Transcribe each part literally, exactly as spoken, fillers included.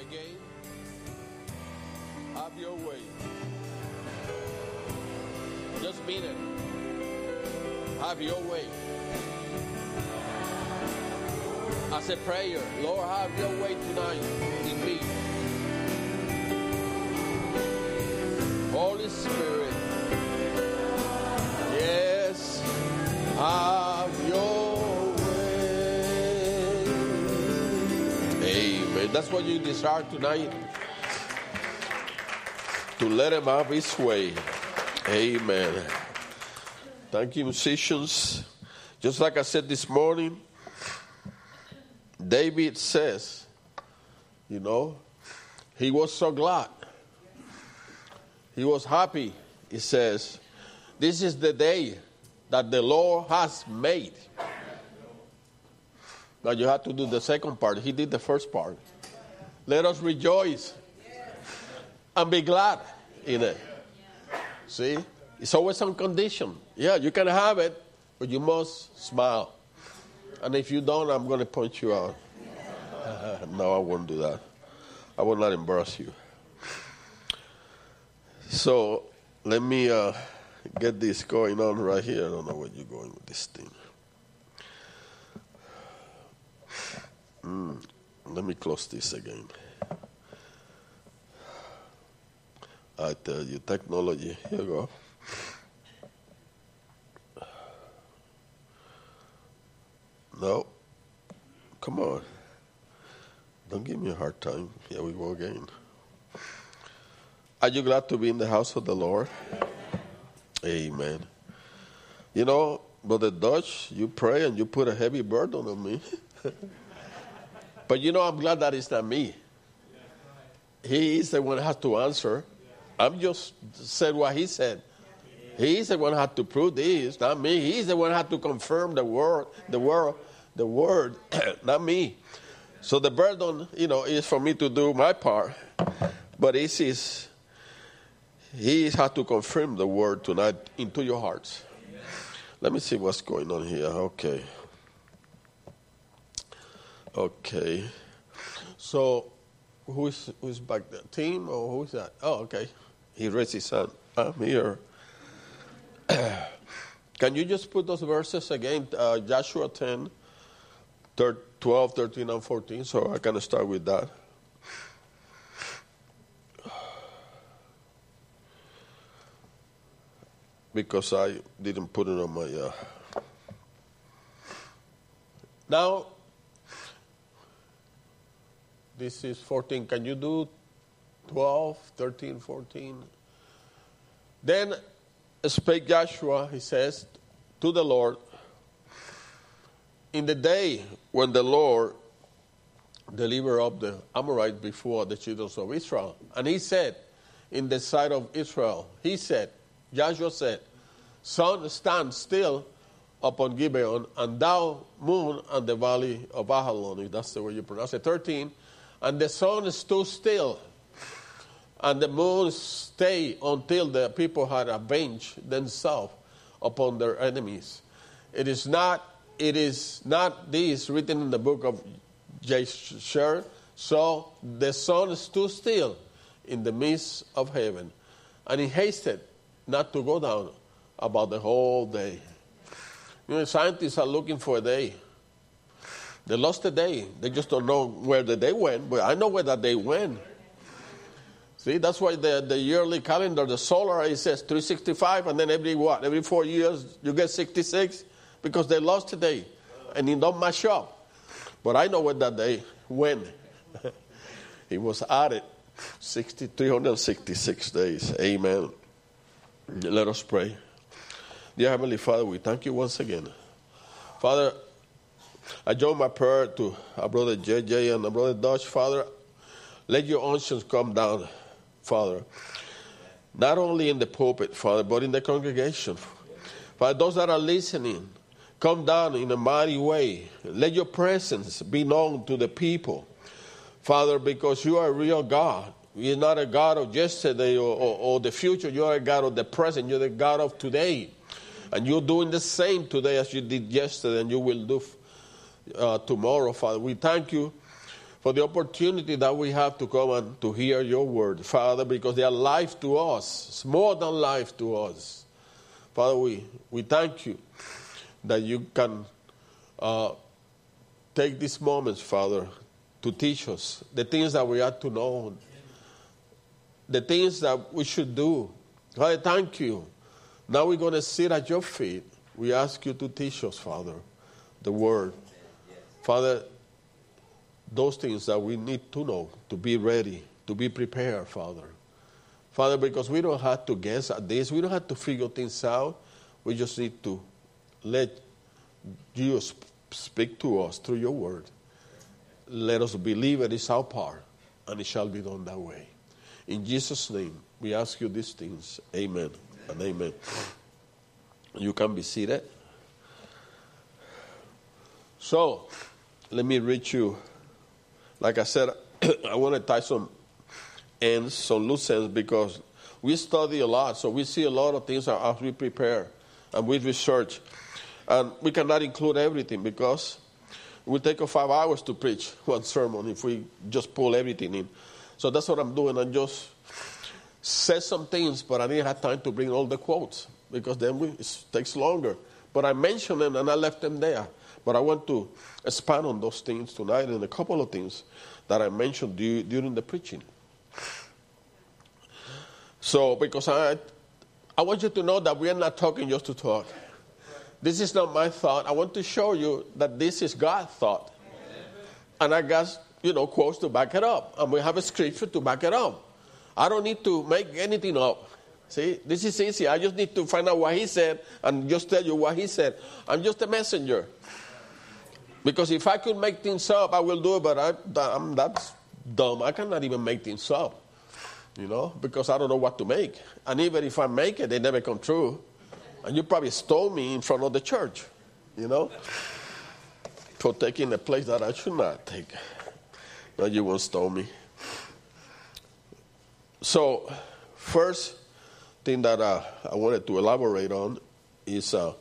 again. Have your way. Just mean it. Have your way. As a prayer, Lord, have your way tonight in me. Holy Spirit, yes, have your way. Amen. That's what you desire tonight. To let him have his way. Amen. Thank you, musicians. Just like I said this morning, David says, you know, he was so glad. He was happy. He says, this is the day that the Lord has made. Now you have to do the second part. He did the first part. Let us rejoice and be glad in it. See? It's always on condition. Yeah, you can have it, but you must smile. And if you don't, I'm going to point you out. No, I won't do that. I will not embarrass you. So, let me uh, get this going on right here. I don't know where you're going with this thing. Mm, let me close this again. I tell you, technology. Here you go. No. Come on. Don't give me a hard time. Here we go again. Are you glad to be in the house of the Lord? Amen. You know, Brother Dutch, you pray and you put a heavy burden on me. But you know, I'm glad that it's not me. He is the one who has to answer. I'm just said what he said. He's the one who had to prove this, not me. He's the one who had to confirm the word, the word, the word, not me. So the burden, you know, is for me to do my part. But it is, he has to confirm the word tonight into your hearts. Let me see what's going on here. Okay. Okay. So, who is who's back there? Team or who is that? Oh, okay. He raised his hand. I'm here. Can you just put those verses again? Uh, Joshua ten, twelve, thirteen, and fourteen. So I can start with that. Because I didn't put it on my... Uh... Now, this is fourteen. Can you do twelve, thirteen, fourteen? Then spake Joshua, he says, to the Lord, in the day when the Lord delivered up the Amorites before the children of Israel. And he said, in the sight of Israel, he said, Joshua said, sun, stand still upon Gibeon, and thou, moon, and the valley of Ajalon, if that's the way you pronounce it. thirteen, and the sun stood still, and the moon stayed until the people had avenged themselves upon their enemies. It is not, it is not this written in the book of Jasher. So the sun stood still in the midst of heaven, and he hasted not to go down about the whole day. You know, scientists are looking for a day. They lost a day. They just don't know where the day went, but I know where that day went. See, that's why the, the yearly calendar, the solar, it says three sixty-five, and then every what? Every four years you get sixty-six, because they lost a day, and it don't match up. But I know where that day went. It was added three hundred sixty-six days. Amen. Let us pray. Dear Heavenly Father, we thank you once again. Father, I join my prayer to our brother J J and our brother Dutch. Father, let your unction come down, Father, not only in the pulpit, Father, but in the congregation. Father, those that are listening, come down in a mighty way. Let your presence be known to the people, Father, because you are a real God. You're not a God of yesterday or, or, or the future. You are a God of the present. You're the God of today. And you're doing the same today as you did yesterday, and you will do uh, tomorrow, Father. We thank you for the opportunity that we have to come and to hear your word, Father, because they are life to us. It's more than life to us. Father, we, we thank you that you can uh, take these moments, Father, to teach us the things that we ought to know, the things that we should do. Father, thank you. Now we're going to sit at your feet. We ask you to teach us, Father, the word. Father, those things that we need to know, to be ready, to be prepared, Father. Father, because we don't have to guess at this. We don't have to figure things out. We just need to let you speak to us through your word. Let us believe it is our part, and it shall be done that way. In Jesus' name, we ask you these things. Amen and amen. You can be seated. So, let me read you. Like I said, I want to tie some ends, some loose ends, because we study a lot, so we see a lot of things as we prepare and we research. And we cannot include everything because it will take us five hours to preach one sermon if we just pull everything in. So that's what I'm doing. I just said some things, but I didn't have time to bring all the quotes because then we, it takes longer. But I mentioned them and I left them there. But I want to expand on those things tonight and a couple of things that I mentioned du- during the preaching. So, because I, I want you to know that we are not talking just to talk. This is not my thought. I want to show you that this is God's thought. And I got, you know, quotes to back it up. And we have a scripture to back it up. I don't need to make anything up. See, this is easy. I just need to find out what he said and just tell you what he said. I'm just a messenger. Because if I could make things up, I will do it, but I, I'm, that's dumb. I cannot even make things up, you know, because I don't know what to make. And even if I make it, they never come true. And you probably stole me in front of the church, you know, for taking a place that I should not take. No, you won't stole me. So, first thing that uh, I wanted to elaborate on is uh,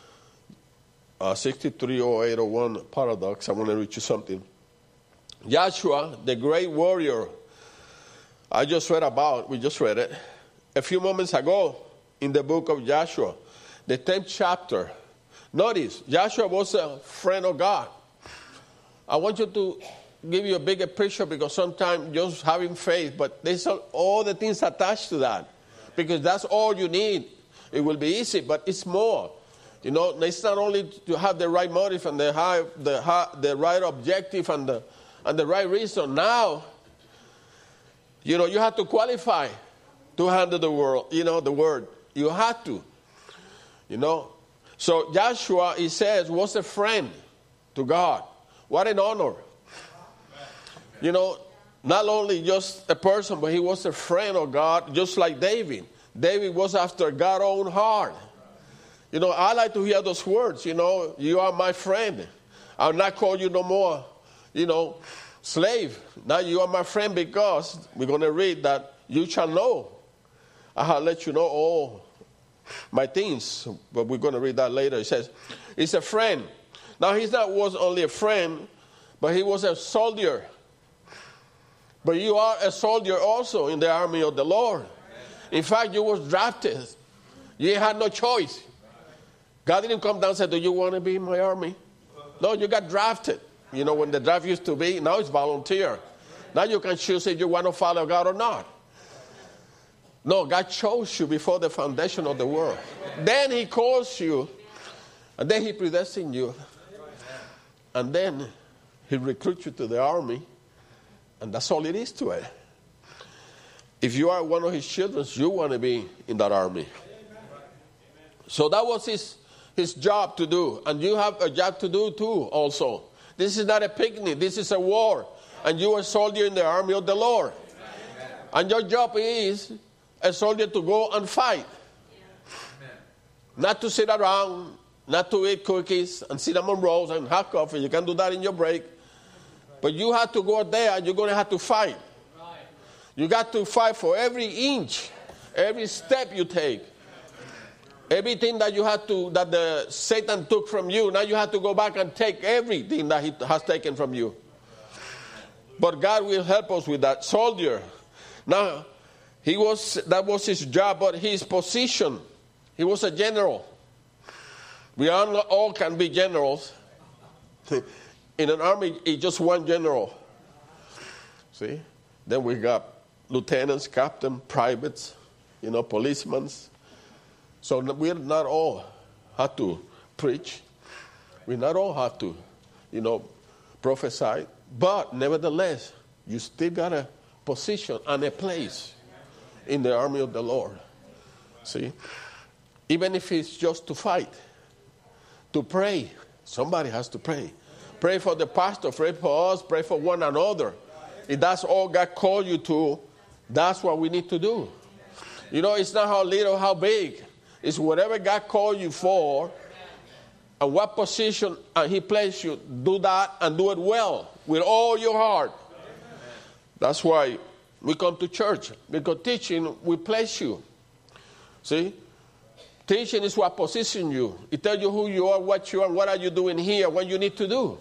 uh, sixty-three oh eight oh one paradox. I want to read you something. Joshua, the great warrior, I just read about, we just read it, a few moments ago in the book of Joshua, the tenth chapter. Notice, Joshua was a friend of God. I want you to give you a bigger picture because sometimes just having faith, but there's all the things attached to that. Because that's all you need. It will be easy, but it's more. You know, it's not only to have the right motive and the high, the high, the right objective and the and the right reason. Now, you know, you have to qualify to handle the world. You know, the word. You have to. You know, so Joshua, he says, was a friend to God. What an honor. You know, not only just a person, but he was a friend of God, just like David. David was after God's own heart. You know, I like to hear those words, you know, you are my friend. I'll not call you no more, you know, slave. Now you are my friend because we're going to read that you shall know. I'll let you know all my things, but we're going to read that later. It says, he's a friend. Now, he's not was only a friend, but he was a soldier. But you are a soldier also in the army of the Lord. In fact, you was drafted. You had no choice. God didn't come down and say, do you want to be in my army? No, you got drafted. You know, when the draft used to be, now it's volunteer. Now you can choose if you want to follow God or not. No, God chose you before the foundation of the world. Then he calls you, and then he predestined you. And then he recruits you to the army, and that's all it is to it. If you are one of his children, you want to be in that army. So that was his, his job to do. And you have a job to do too also. This is not a picnic. This is a war. And you are a soldier in the army of the Lord. And your job is a soldier to go and fight. Not to sit around, not to eat cookies and cinnamon rolls and hot coffee. You can do that in your break. But you have to go there and you're going to have to fight. You got to fight for every inch, every step you take. Everything that you had to, that the Satan took from you, now you have to go back and take everything that he has taken from you. But God will help us with that soldier. Now, he was that was his job, but his position, he was a general. We all, all can be generals. In an army, it's just one general. See? Then we got lieutenants, captains, privates, you know, policemen. So we not all have to preach. We not all have to, you know, prophesy. But nevertheless, you still got a position and a place in the army of the Lord. See? Even if it's just to fight, to pray. Somebody has to pray. Pray for the pastor, pray for us, pray for one another. If that's all God called you to, that's what we need to do. You know, it's not how little, how big. It's whatever God called you for and what position and he placed you, do that and do it well with all your heart. That's why we come to church, because teaching will place you. See? Teaching is what positions you. It tells you who you are, what you are, what are you doing here, what you need to do.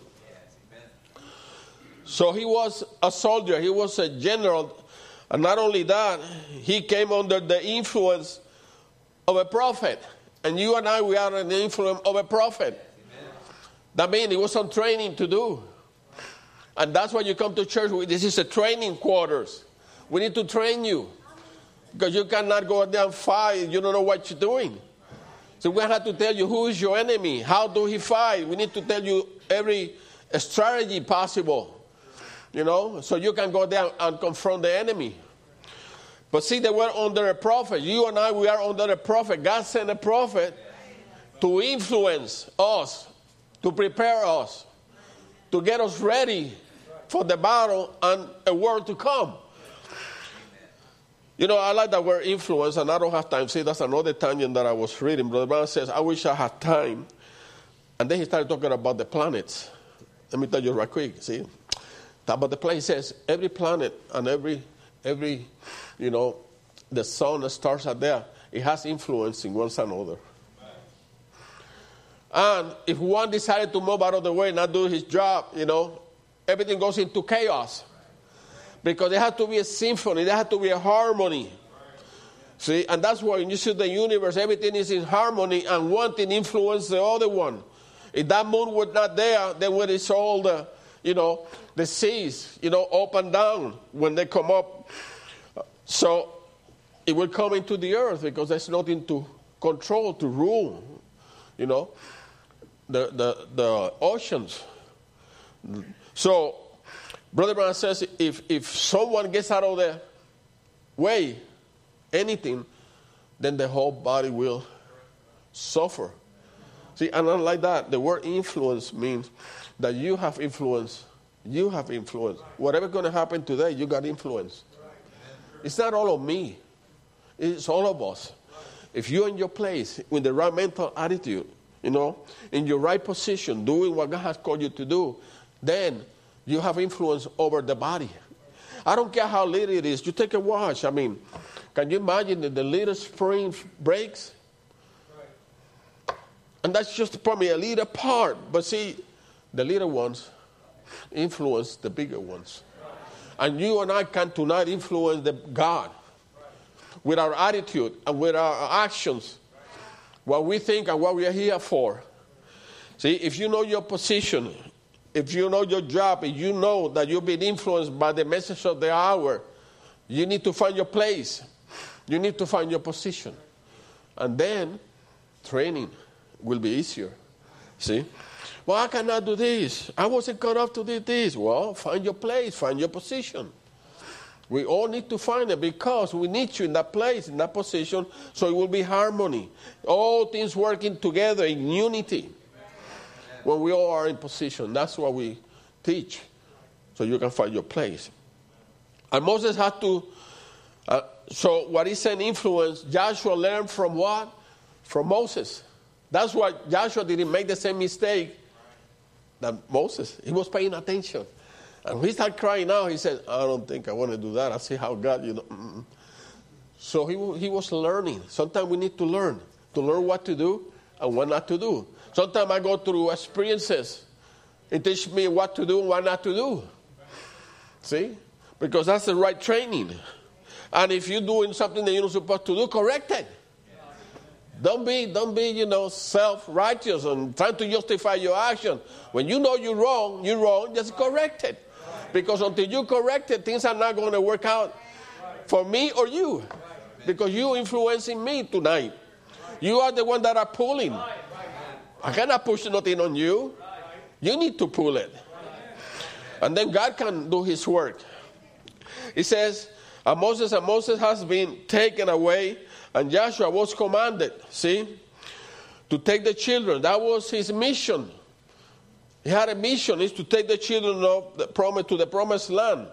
So he was a soldier. He was a general. And not only that, he came under the influence of a prophet. And you and I, we are in the influence of a prophet. Amen. That means it was some training to do. And that's why you come to church. This is a training quarters. We need to train you. Because you cannot go out there and fight. You don't know what you're doing. So we have to tell you who is your enemy. How do he fight? We need to tell you every strategy possible. You know, so you can go there and confront the enemy. But see, they were under a prophet. You and I, we are under a prophet. God sent a prophet to influence us, to prepare us, to get us ready for the battle and a world to come. You know, I like that word influence, and I don't have time. See, that's another tangent that I was reading. Brother Brown says, I wish I had time. And then he started talking about the planets. Let me tell you right quick, see. About the planet, he says, every planet and every, every, you know, the sun and stars are there. It has influence in one another. And if one decided to move out of the way, not do his job, you know, everything goes into chaos. Because there has to be a symphony, there has to be a harmony. See, and that's why when you see the universe, everything is in harmony, and one thing influences the other one. If that moon was not there, then when it's all the, you know, the seas, you know, up and down when they come up. So it will come into the earth because there's nothing to control, to rule, you know, the the, the oceans. So Brother Brown says if, if someone gets out of the way, anything, then the whole body will suffer. See, and unlike that, the word influence means that you have influence. You have influence. Whatever's going to happen today, you got influence. It's not all of me. It's all of us. If you're in your place, with the right mental attitude, you know, in your right position, doing what God has called you to do, then you have influence over the body. I don't care how little it is. You take a watch. I mean, can you imagine that the little spring breaks? And that's just probably a little part. But see, the little ones influence the bigger ones. And you and I can tonight influence the God with our attitude and with our actions, what we think and what we are here for. See, if you know your position, if you know your job, if you know that you've been influenced by the message of the hour, you need to find your place. You need to find your position. And then training will be easier. See? Well, I cannot do this. I wasn't cut off to do this. Well, find your place, find your position. We all need to find it because we need you in that place, in that position, so it will be harmony. All things working together in unity. When we all are in position, that's what we teach, so you can find your place. And Moses had to, uh, so what is an influence? Joshua learned from what? From Moses. That's why Joshua didn't make the same mistake that Moses. He was paying attention. And when he started crying out, he said, I don't think I want to do that. I see how God, you know. Mm-mm. So he, he was learning. Sometimes we need to learn, to learn what to do and what not to do. Sometimes I go through experiences. It teaches me what to do and what not to do. See? Because that's the right training. And if you're doing something that you're not supposed to do, correct it. Don't be, don't be, you know, self-righteous and trying to justify your action. When you know you're wrong, you're wrong, just correct it. Because until you correct it, things are not going to work out for me or you. Because you're influencing me tonight. You are the one that are pulling. I cannot push nothing on you. You need to pull it. And then God can do his work. It says, and Moses and Moses has been taken away, and Joshua was commanded, see, to take the children. That was his mission. He had a mission, is to take the children of the promise to the promised land.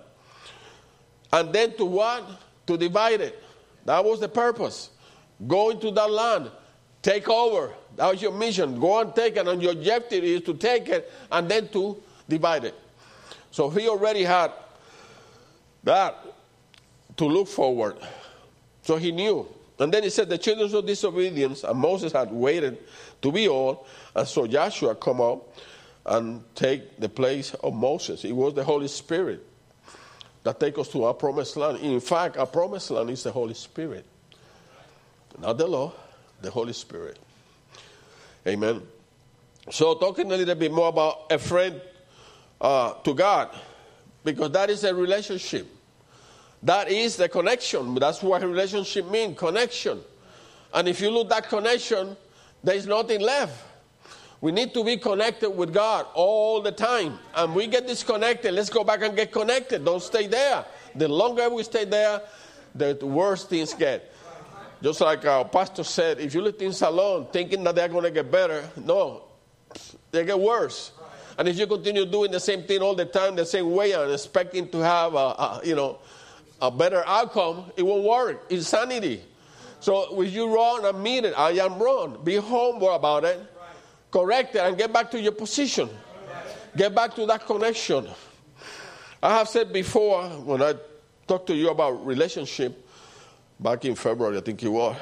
And then to what? To divide it. That was the purpose. Go into that land. Take over. That was your mission. Go and take it. And your objective is to take it and then to divide it. So he already had that to look forward. So he knew. And then he said the children of disobedience, and Moses had waited to be old. And so Joshua come up and take the place of Moses. It was the Holy Spirit that take us to our promised land. In fact, our promised land is the Holy Spirit. Not the law, the Holy Spirit. Amen. So talking a little bit more about a friend uh, to God, because that is a relationship. That is the connection. That's what a relationship means, connection. And if you lose that connection, there is nothing left. We need to be connected with God all the time. And we get disconnected, let's go back and get connected. Don't stay there. The longer we stay there, the worse things get. Just like our pastor said, if you leave things alone thinking that they're going to get better, no, they get worse. And if you continue doing the same thing all the time, the same way, and expecting to have a, a you know, a better outcome, it won't work. Insanity. So if you're wrong, admit it. I am wrong. Be humble about it. Correct it and get back to your position. Get back to that connection. I have said before, when I talked to you about relationship, back in February, I think it was,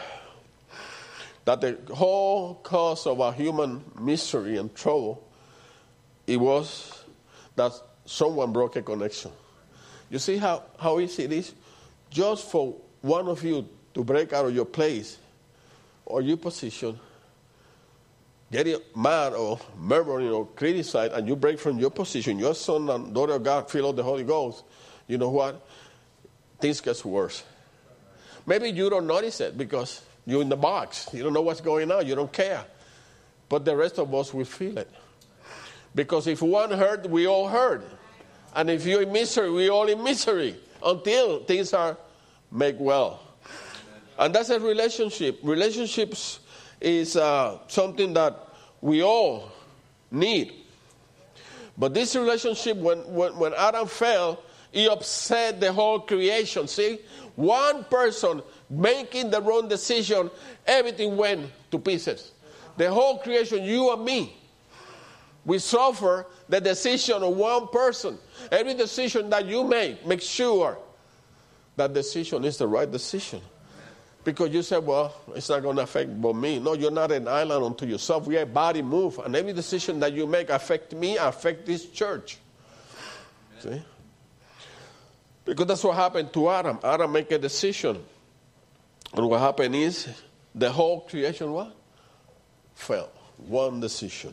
that the whole cause of our human misery and trouble, it was that someone broke a connection. You see how, how easy it is? Just for one of you to break out of your place or your position, getting mad or murmuring or criticized, and you break from your position, your son and daughter of God, filled with the Holy Ghost, you know what? Things get worse. Maybe you don't notice it because you're in the box. You don't know what's going on. You don't care. But the rest of us will feel it. Because if one hurt, we all hurt. And if you're in misery, we're all in misery until things are made well. And that's a relationship. Relationships is uh, something that we all need. But this relationship, when, when, when Adam fell, it upset the whole creation. See, one person making the wrong decision, everything went to pieces. The whole creation, you and me, we suffer the decision of one person. Every decision that you make, make sure that decision is the right decision. Because you say, well, it's not going to affect but me. No, you're not an island unto yourself. We are a body move. And every decision that you make affect me, affect this church. Amen. See? Because that's what happened to Adam. Adam made a decision. And what happened is the whole creation, what? Fell. One decision.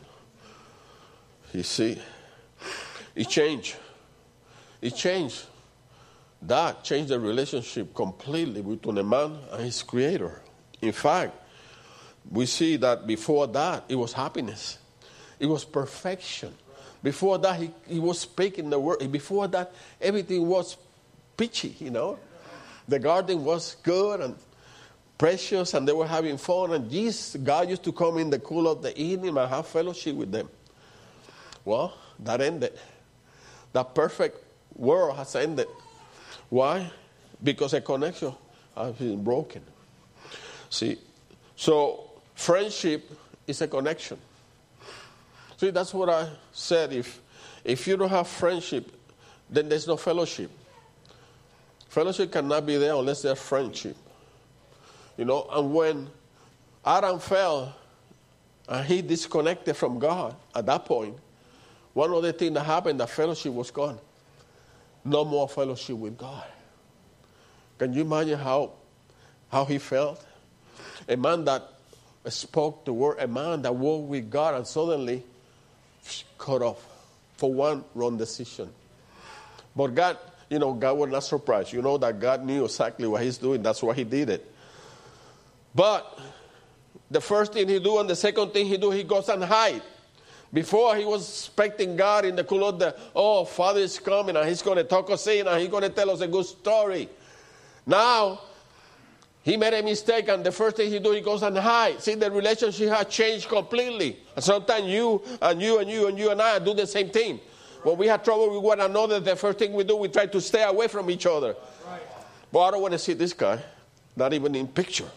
You see? It changed. It changed. That changed the relationship completely between a man and his creator. In fact, we see that before that, it was happiness. It was perfection. Before that, he, he was speaking the word. Before that, everything was peachy, you know. The garden was good and precious, and they were having fun. And Jesus, God used to come in the cool of the evening and have fellowship with them. Well, that ended. That perfect world has ended. Why? Because a connection has been broken. See, so friendship is a connection. See, that's what I said. If if you don't have friendship, then there's no fellowship. Fellowship cannot be there unless there's friendship. You know, and when Adam fell and he disconnected from God at that point, one of the things that happened, that fellowship was gone. no more fellowship with God. Can you imagine how, how he felt? A man that spoke the word, a man that walked with God and suddenly cut off for one wrong decision. But God, you know, God was not surprised. You know that God knew exactly what he's doing. That's why he did it. But the first thing he do and the second thing he do, he goes and hide. Before he was expecting God in the cool of the, oh, Father is coming and he's going to talk us in and he's going to tell us a good story. Now, he made a mistake, and the first thing he do, he goes and hide. See, the relationship has changed completely. And sometimes you and you and you and you and I do the same thing. When we have trouble with one another, the first thing we do, we try to stay away from each other. Right. But I don't want to see this guy, not even in picture.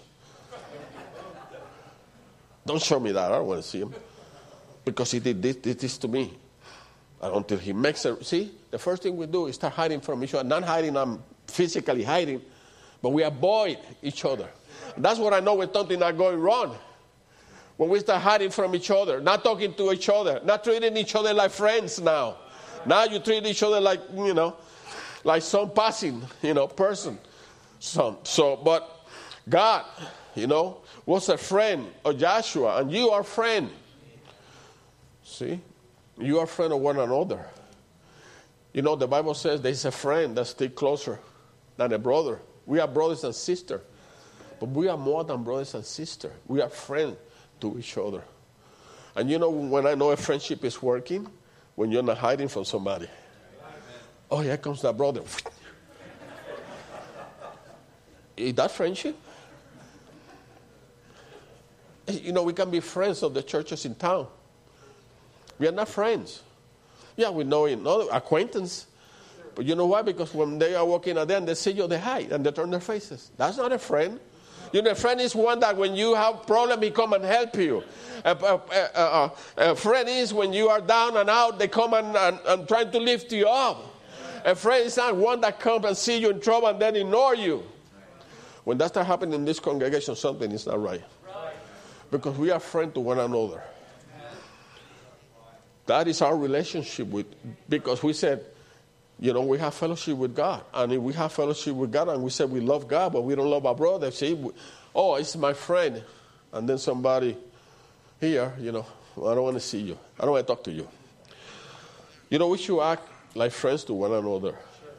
Don't show me that. I don't want to see him. Because he did this, did this to me. And until he makes a... See, the first thing we do is start hiding from each other. Not hiding, I'm physically hiding. But we avoid each other. And that's what I know when something not going wrong. When we start hiding from each other, not talking to each other, not treating each other like friends now. Now you treat each other like, you know, like some passing, you know, person. Some. So, but God, you know, was a friend of Joshua, and you are a friend. See? You are a friend of one another. You know, the Bible says there's a friend that sticks closer than a brother. We are brothers and sisters. But we are more than brothers and sisters. We are friends to each other. And you know when I know a friendship is working? When you're not hiding from somebody. Amen. Oh, here comes that brother. Is that friendship? You know, we can be friends of the churches in town. We are not friends. Yeah, we know another acquaintance. But you know why? Because when they are walking at them, they see you, they hide, and they turn their faces. That's not a friend. You know, a friend is one that when you have a problem, he come and help you. A, a, a, a, a friend is when you are down and out, they come and, and, and try to lift you up. A friend is not one that comes and see you in trouble and then ignore you. When that starts happening in this congregation, something is not right. Because we are friends to one another. That is our relationship with, because we said, you know, we have fellowship with God. And if we have fellowship with God and we say we love God, but we don't love our brother, see, we, oh, it's my friend. And then somebody here, you know, I don't want to see you. I don't want to talk to you. You know, we should act like friends to one another.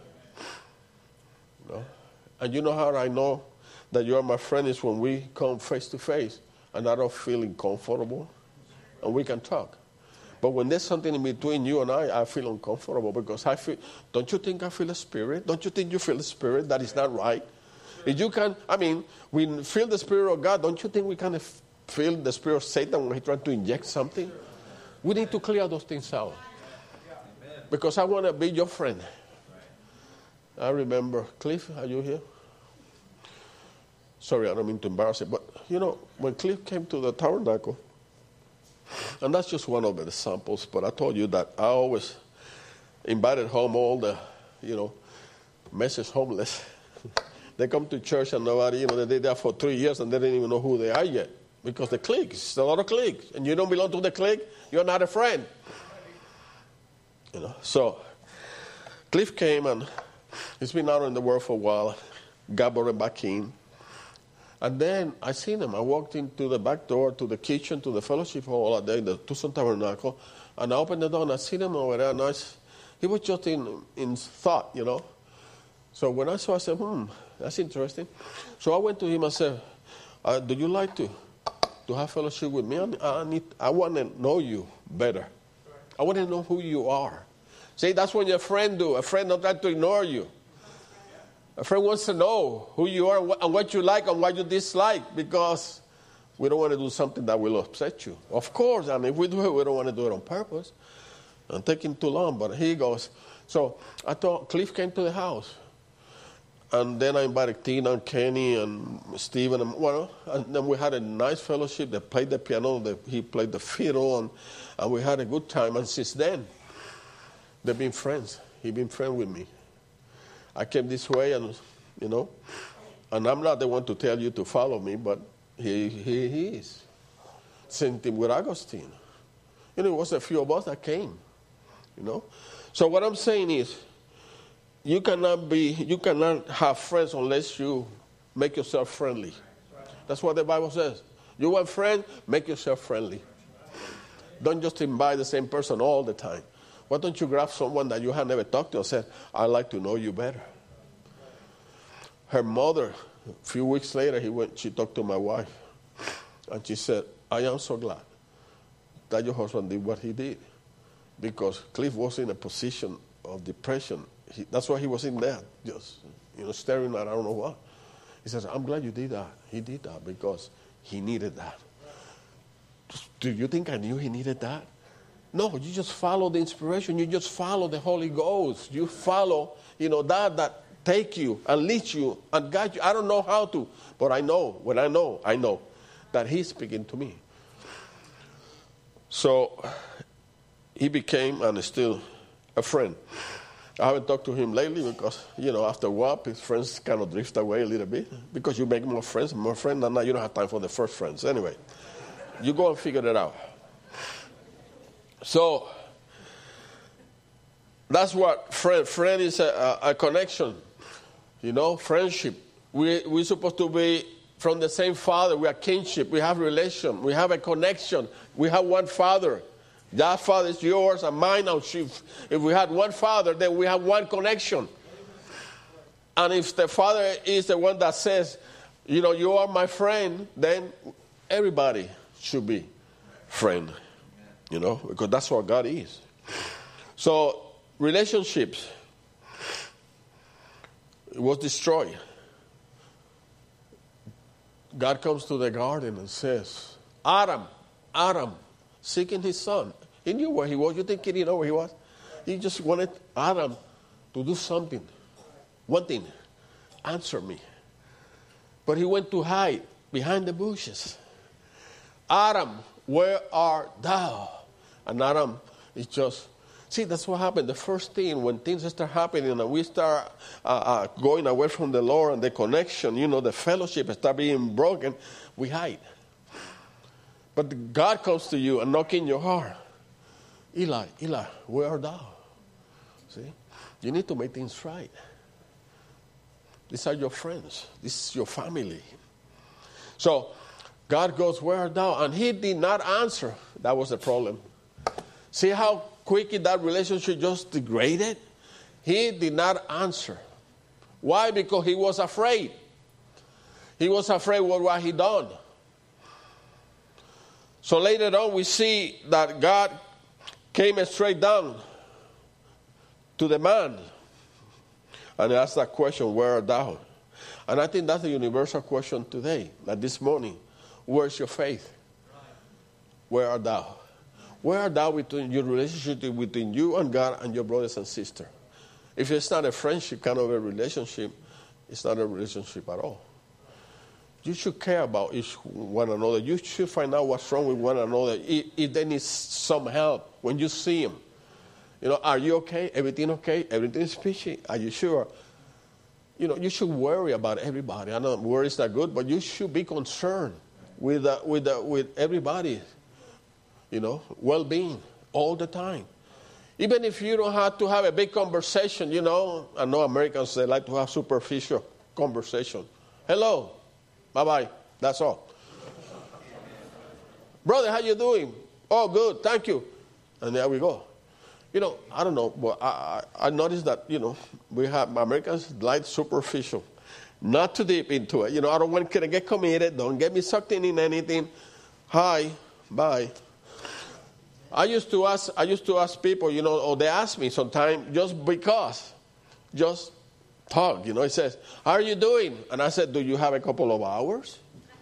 You know? And you know how I know that you are my friend is when we come face to face and I don't feel uncomfortable and we can talk. But when there's something in between you and I, I feel uncomfortable because I feel, don't you think I feel a spirit? Don't you think you feel a spirit that is not right? If you can, I mean, we feel the Spirit of God, don't you think we kind of feel the spirit of Satan when he's trying to inject something? We need to clear those things out. Because I want to be your friend. I remember, Cliff, are you here? Sorry, I don't mean to embarrass you, but, you know, when Cliff came to the tabernacle, and that's just one of the samples, but I told you that I always invited home all the, you know, message homeless. They come to church and nobody, you know, they're there for three years and they didn't even know who they are yet. Because the clique, it's a lot of cliques. And you don't belong to the clique, you're not a friend. You know, so Cliff came and he's been out in the world for a while. God brought him back in. And then I seen him. I walked into the back door, to the kitchen, to the fellowship hall at the, the Tucson Tabernacle, and I opened the door and I seen him over there. And I, he was just in, in thought, you know. So when I saw, I said, hmm, that's interesting. So I went to him and said, uh, do you like to, to have fellowship with me? I, I, need, I want to know you better. I want to know who you are. See, that's what your friend do. A friend don't try to ignore you. A friend wants to know who you are and what you like and what you dislike, because we don't want to do something that will upset you. Of course, and if we do it, we don't want to do it on purpose. And taking too long, but he goes. So I thought Cliff came to the house. And then I invited Tina and Kenny and Stephen. And, well, and then we had a nice fellowship. They played the piano. They, he played the fiddle. And, and we had a good time. And since then, they've been friends. He's been friends with me. I came this way, and, you know, and I'm not the one to tell you to follow me, but he, he, he is. Same thing with Augustine. You know, it was a few of us that came, you know. So what I'm saying is, you cannot be, you cannot have friends unless you make yourself friendly. That's what the Bible says. You want friends? Make yourself friendly. Don't just invite the same person all the time. Why don't you grab someone that you have never talked to and say, I'd like to know you better? Her mother, a few weeks later, he went. She talked to my wife. And she said, I am so glad that your husband did what he did. Because Cliff was in a position of depression. He, that's why he was in there, just, you know, staring at I don't know what. He says, I'm glad you did that. He did that because he needed that. Do you think I knew he needed that? No, you just follow the inspiration. You just follow the Holy Ghost. You follow, you know, that that take you and lead you and guide you. I don't know how to, but I know. When I know, I know that he's speaking to me. So he became and is still a friend. I haven't talked to him lately because, you know, after a while, his friends kind of drift away a little bit because you make more friends, more friends, and now you don't have time for the first friends. Anyway, you go and figure it out. So that's what friend, friend is a, a, a connection, you know, friendship. We, we're supposed to be from the same Father. We are kinship. We have relation. We have a connection. We have one Father. That Father is yours and mine. If, if we had one Father, then we have one connection. And if the Father is the one that says, you know, you are my friend, then everybody should be friend. You know, because that's what God is. So, relationships, it was destroyed. God comes to the garden and says, Adam, Adam, seeking his son. He knew where he was. You think he didn't know where he was? He just wanted Adam to do something. One thing, answer me. But he went to hide behind the bushes. Adam, where art thou? And Adam is just, see, that's what happened. The first thing, when things start happening and we start uh, uh, going away from the Lord and the connection, you know, the fellowship start being broken, we hide. But God comes to you and knocks in your heart. Eli, Eli, where art thou? See, you need to make things right. These are your friends. This is your family. So God goes, where art thou? And he did not answer. That was the problem. See how quickly that relationship just degraded? He did not answer. Why? Because he was afraid. He was afraid of what he done. So later on we see that God came straight down to the man and asked that question, where art thou? And I think that's a universal question today, like this morning. Where's your faith? Where art thou? Where art thou between your relationship between you and God and your brothers and sisters? If it's not a friendship kind of a relationship, it's not a relationship at all. You should care about each one another. You should find out what's wrong with one another. If, if they need some help, when you see them, you know, are you okay? Everything okay? Everything is peachy? Are you sure? You know, you should worry about everybody. I know worry is not good, but you should be concerned with uh, with uh, with everybody. You know, well-being all the time. Even if you don't have to have a big conversation, you know, I know Americans, they like to have superficial conversation. Hello. Bye-bye. That's all. Brother, how you doing? Oh, good. Thank you. And there we go. You know, I don't know, but I, I, I noticed that, you know, we have Americans like superficial. Not too deep into it. You know, I don't want to get committed. Don't get me sucked in in anything. Hi. Bye. I used to ask, I used to ask people, you know, or they ask me sometimes just because, just talk, you know. It says, how are you doing? And I said, do you have a couple of hours?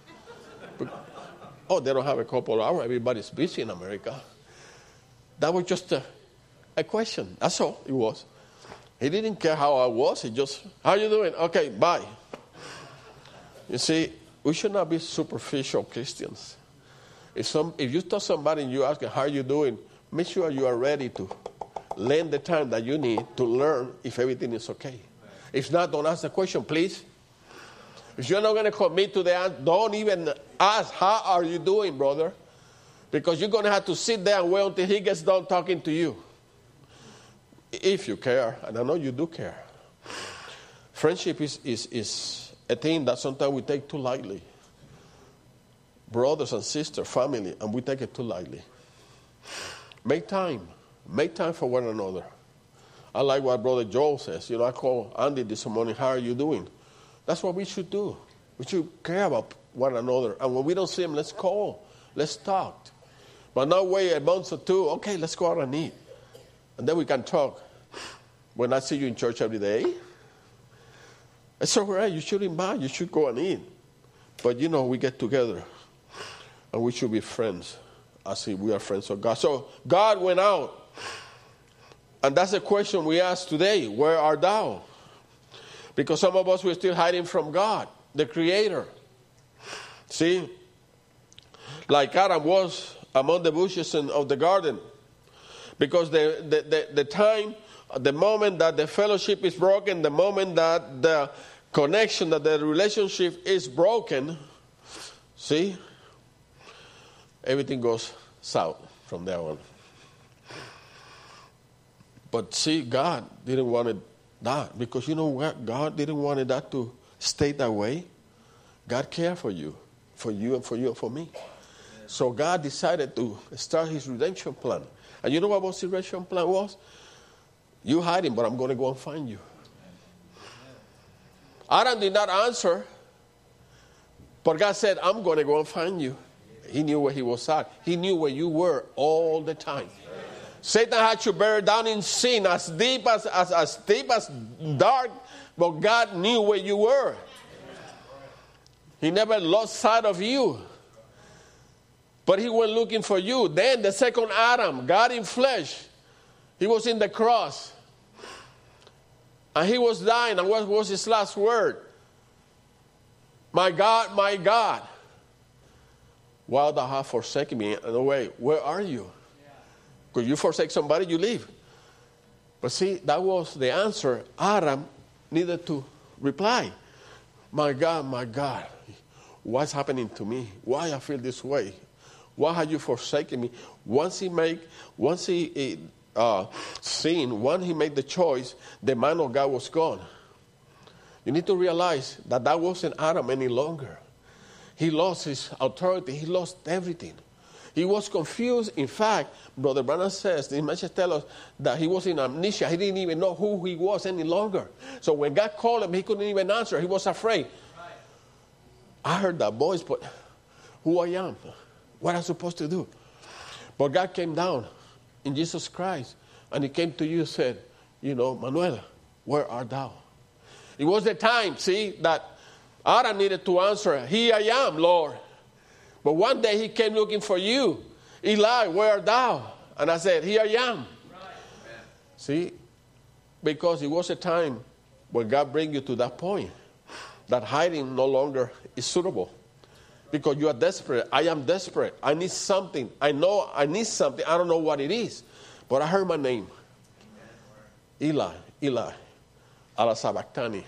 Oh, they don't have a couple of hours. Everybody's busy in America. That was just a, a question. That's all it was. He didn't care how I was. He just, how are you doing? Okay, bye. You see, we should not be superficial Christians. If some, if you talk to somebody and you ask them, how are you doing? Make sure you are ready to lend the time that you need to learn if everything is okay. If not, don't ask the question, please. If you're not going to commit to the answer, don't even ask, how are you doing, brother? Because you're going to have to sit there and wait until he gets done talking to you. If you care, and I know you do care. Friendship is, is, is a thing that sometimes we take too lightly. Brothers and sisters, family, and we take it too lightly. Make time. Make time for one another. I like what Brother Joel says. You know, I called Andy this morning, how are you doing? That's what we should do. We should care about one another. And when we don't see him, let's call. Let's talk. But not wait a month or two. Okay, let's go out and eat. And then we can talk. When I see you in church every day, it's all right. You should invite. You should go and eat. But, you know, we get together. And we should be friends. I see we are friends of God. So God went out. And that's the question we ask today. Where art thou? Because some of us, we're still hiding from God, the Creator. See? Like Adam was among the bushes in, of the garden. Because the, the, the, the time, the moment that the fellowship is broken, the moment that the connection, that the relationship is broken, see? Everything goes south from there on. But see, God didn't want it that. Because you know what? God didn't want that to stay that way. God cared for you. For you and for you and for me. So God decided to start his redemption plan. And you know what his redemption plan was? You hiding, but I'm going to go and find you. Adam did not answer. But God said, I'm going to go and find you. He knew where he was at. He knew where you were all the time. Satan had you buried down in sin, as deep as, as, as deep as dark, but God knew where you were. He never lost sight of you. But he went looking for you. Then the second Adam, God in flesh, he was in the cross. And he was dying. And what was his last word? My God, my God, why thou hast forsaken me? In a way, where are you? Because you forsake somebody, you leave. But see, that was the answer. Adam needed to reply. My God, my God, what's happening to me? Why I feel this way? Why have you forsaken me? Once he make, once he uh, sinned, once he made the choice, the man of God was gone. You need to realize that that wasn't Adam any longer. He lost his authority. He lost everything. He was confused. In fact, Brother Branham says, the message tells us that he was in amnesia. He didn't even know who he was any longer. So when God called him, he couldn't even answer. He was afraid. Right. I heard that voice, but who I am, what I'm supposed to do. But God came down in Jesus Christ, and he came to you and said, you know, Manuel, where art thou? It was the time, see, that Adam needed to answer, here I am, Lord. But one day he came looking for you. Eli, where art thou? And I said, here I am. Right. See, because it was a time when God brings you to that point that hiding no longer is suitable. Because you are desperate. I am desperate. I need something. I know I need something. I don't know what it is. But I heard my name. Eli, Eli, ala sabachthani.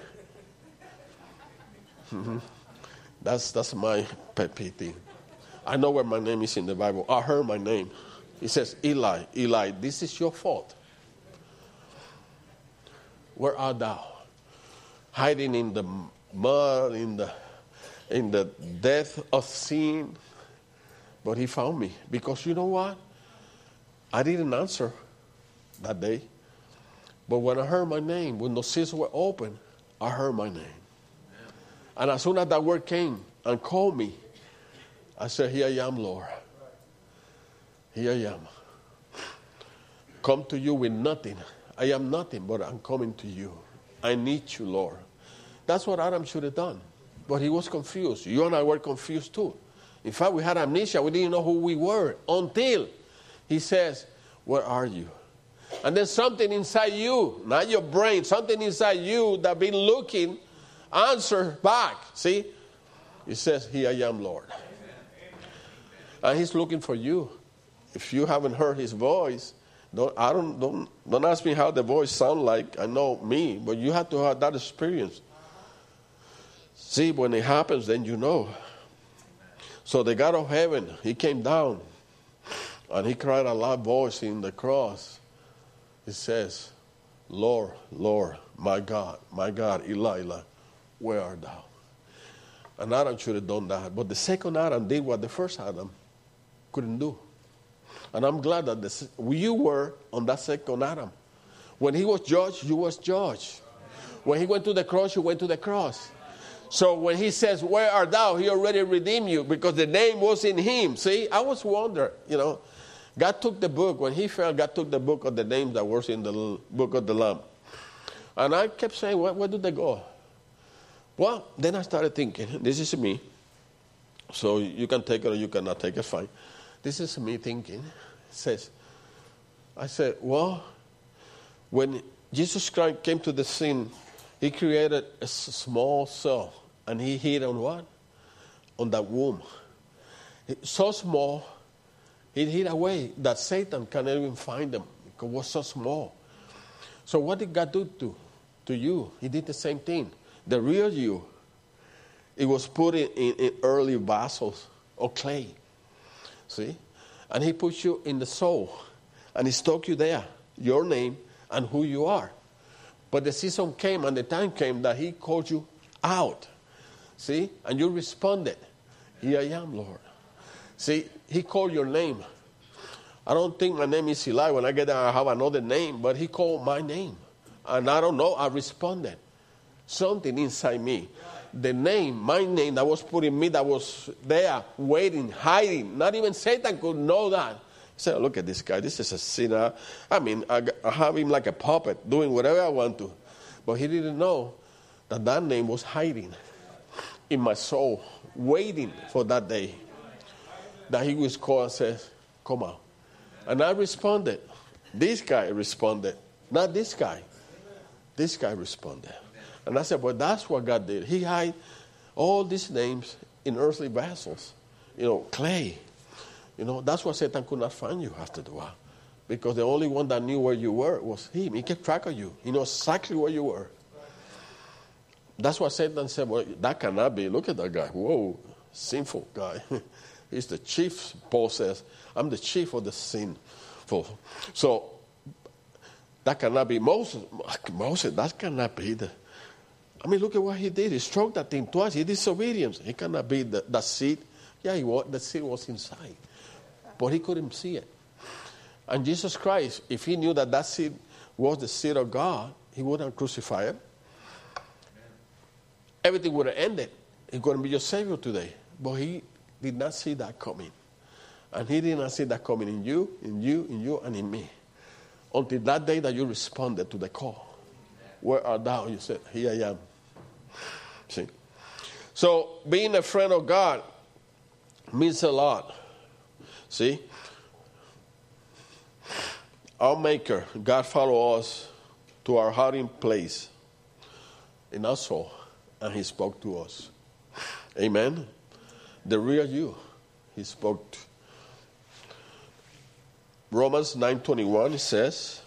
Mm-hmm. That's, that's my pet peeve. I know where my name is in the Bible. I heard my name. It says, Eli, Eli, this is your fault. Where art thou? Hiding in the mud, in the in the death of sin. But he found me. Because you know what? I didn't answer that day. But when I heard my name, when those seals were open, I heard my name. And as soon as that word came and called me, I said, here I am, Lord. Here I am. Come to you with nothing. I am nothing, but I'm coming to you. I need you, Lord. That's what Adam should have done. But he was confused. You and I were confused too. In fact, we had amnesia. We didn't know who we were until he says, where are you? And then something inside you, not your brain, something inside you that been looking, answer back. See? He says, here I am, Lord. And he's looking for you. If you haven't heard his voice, don't, I don't, don't, don't ask me how the voice sounds like. I know me, but you have to have that experience. See, when it happens, then you know. So the God of heaven, he came down, and he cried a loud voice in the cross. He says, Lord, Lord, my God, my God, Eli, Eli, where art thou? And Adam should have done that. But the second Adam did what the first Adam couldn't do. And I'm glad that this, you were on that second Adam. When he was judged, you was judged. When he went to the cross, you went to the cross. So when he says, where art thou? He already redeemed you because the name was in him. See, I was wondering, you know. God took the book. When he fell, God took the book of the names that was in the book of the Lamb. And I kept saying, where, where did they go? Well, then I started thinking, this is me. So you can take it or you cannot take it, fine. This is me thinking. It says, I said, well, when Jesus Christ came to the scene, he created a small cell. And he hid on what? On that womb. So small, he hid away that Satan cannot even find them because it was so small. So what did God do to, to you? He did the same thing. The real you, it was put in, in, in early vessels of clay. See? And he put you in the soul. And he stuck you there, your name and who you are. But the season came and the time came that he called you out. See? And you responded. Here I am, Lord. See? He called your name. I don't think my name is Eli. When I get there, I have another name. But he called my name. And I don't know. I responded. Something inside me. The name, my name that was put in me, that was there, waiting, hiding. Not even Satan could know that. He said, look at this guy. This is a sinner. I mean, I, I have him like a puppet, doing whatever I want to. But he didn't know that that name was hiding in my soul, waiting for that day. That he was called and said, come out. And I responded. This guy responded. Not this guy. This guy responded. And I said, well, that's what God did. He hid all these names in earthly vessels. You know, clay. You know, that's why Satan could not find you after the while. Because the only one that knew where you were was him. He kept track of you. He knows exactly where you were. That's why Satan said, well, that cannot be. Look at that guy. Whoa, sinful guy. He's the chief, Paul says. I'm the chief of the sinful. So, that cannot be. Moses, Moses, that cannot be the... I mean, look at what he did. He struck that thing twice. He disobedience. He cannot be the, the seed. Yeah, he was, the seed was inside. But he couldn't see it. And Jesus Christ, if he knew that that seed was the seed of God, he wouldn't crucify it. Everything would have ended. He's going to be your Savior today. But he did not see that coming. And he did not see that coming in you, in you, in you, and in me. Until that day that you responded to the call. Where art thou? You said, here I am. See? So, being a friend of God means a lot. See? Our Maker, God followed us to our hiding place in our soul, and he spoke to us. Amen? The real you, he spoke to. Romans nine twenty-one says,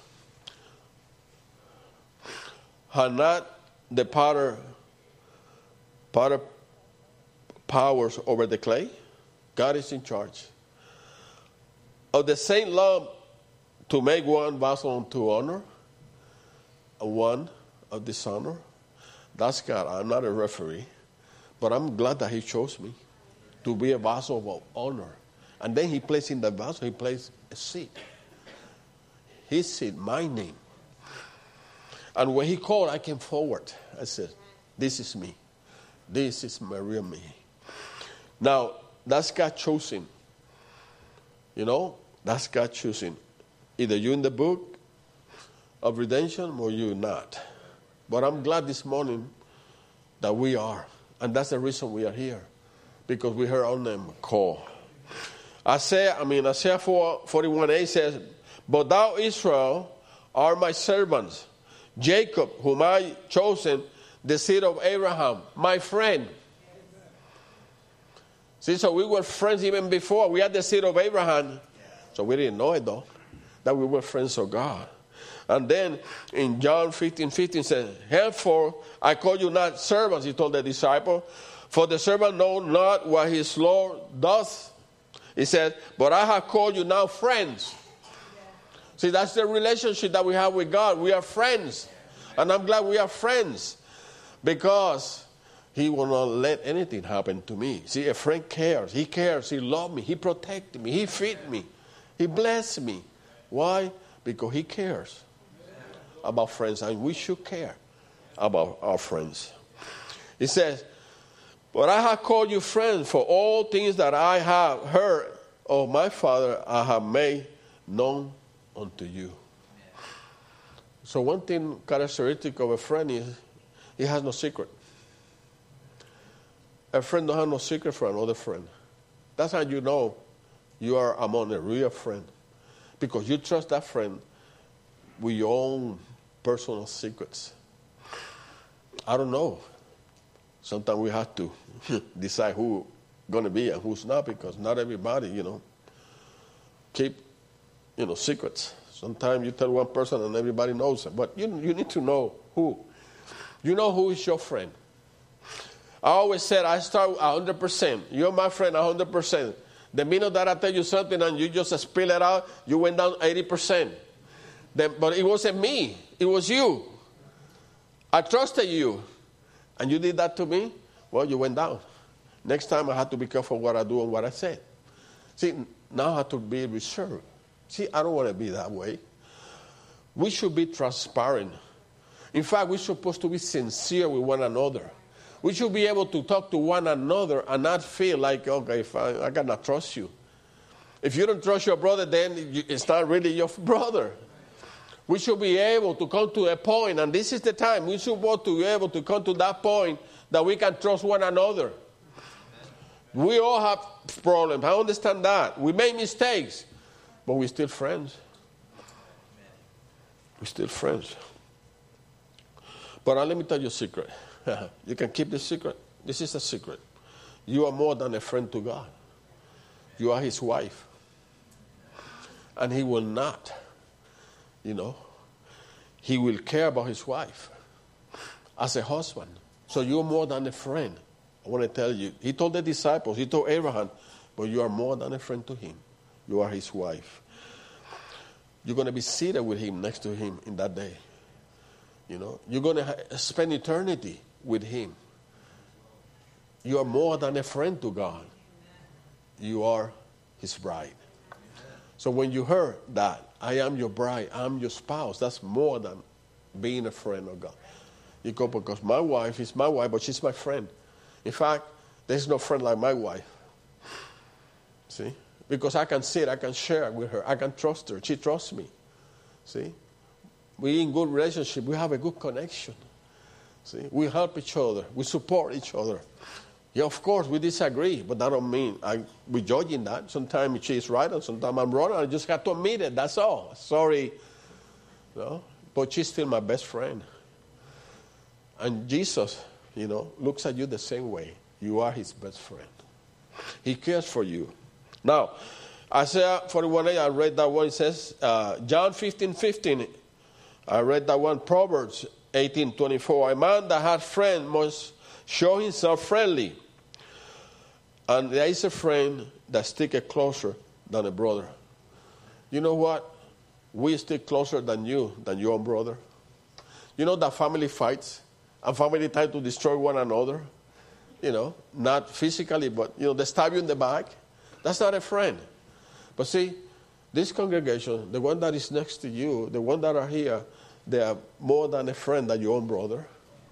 had not the potter, potter powers over the clay? God is in charge. Of the same lump to make one vessel unto honor, and one of dishonor? That's God. I'm not a referee. But I'm glad that he chose me to be a vessel of honor. And then he placed in the vessel, he placed a seed. His seed, my name. And when he called, I came forward. I said, this is me. This is my real me. Now, that's God choosing. You know, that's God choosing. Either you in the book of redemption or you not. But I'm glad this morning that we are. And that's the reason we are here. Because we heard our name called. Isaiah, I mean, Isaiah forty-one eight says, but thou, Israel, are my servants. Jacob, whom I chosen, the seed of Abraham, my friend. See, so we were friends even before. We had the seed of Abraham. So we didn't know it, though, that we were friends of God. And then in John fifteen fifteen says, henceforth I call you not servants, he told the disciple, for the servant knows not what his Lord does. He said, but I have called you now friends. See, that's the relationship that we have with God. We are friends. And I'm glad we are friends because he will not let anything happen to me. See, a friend cares. He cares. He loves me. He protects me. He feeds me. He blesses me. Why? Because he cares about friends. And we should care about our friends. He says, but I have called you friends, for all things that I have heard of my Father I have made known unto you. So one thing characteristic of a friend is he has no secret. A friend don't have no secret for another friend. That's how you know you are among a real friend. Because you trust that friend with your own personal secrets. I don't know. Sometimes we have to decide who's going to be and who's not, because not everybody, you know, keep, you know, secrets. Sometimes you tell one person and everybody knows it. But you, you need to know who. You know who is your friend. I always said I start one hundred percent. You're my friend one hundred percent. The minute that I tell you something and you just spill it out, you went down eighty percent. Then, but it wasn't me. It was you. I trusted you. And you did that to me, well, you went down. Next time I have to be careful what I do and what I say. See, now I have to be reserved. See, I don't want to be that way. We should be transparent. In fact, we're supposed to be sincere with one another. We should be able to talk to one another and not feel like, okay, if I, I cannot trust you. If you don't trust your brother, then it's not really your brother. We should be able to come to a point, and this is the time, we should want to be able to come to that point that we can trust one another. We all have problems. I understand that. We make mistakes, but we're still friends. We're still friends. But uh, let me tell you a secret. You can keep the secret. This is a secret. You are more than a friend to God. You are his wife. And he will not, you know, he will care about his wife as a husband. So you're more than a friend. I want to tell you. He told the disciples, he told Abraham, but you are more than a friend to him. You are his wife. You're going to be seated with him, next to him in that day. You know, you're going to ha- spend eternity with him. You are more than a friend to God. You are his bride. So when you heard that, I am your bride, I'm your spouse, that's more than being a friend of God. You go, because my wife is my wife, but she's my friend. In fact, there's no friend like my wife. See? Because I can sit, I can share with her, I can trust her, she trusts me. See? We're in good relationship, we have a good connection. See? We help each other, we support each other. Yeah, of course, we disagree, but that don't mean I, we're judging that. Sometimes she's right and sometimes I'm wrong. I just have to admit it, that's all. Sorry. No? But she's still my best friend. And Jesus, you know, looks at you the same way. You are his best friend. He cares for you. Now, Isaiah forty-one eight, I read that one. It says, uh, John fifteen fifteen, I read that one. Proverbs eighteen twenty-four, a man that has friends must show himself friendly. And there is a friend that sticks closer than a brother. You know what? We stick closer than you, than your own brother. You know that family fights and family try to destroy one another. You know, not physically, but, you know, they stab you in the back. That's not a friend. But see, this congregation, the one that is next to you, the one that are here, they are more than a friend than your own brother.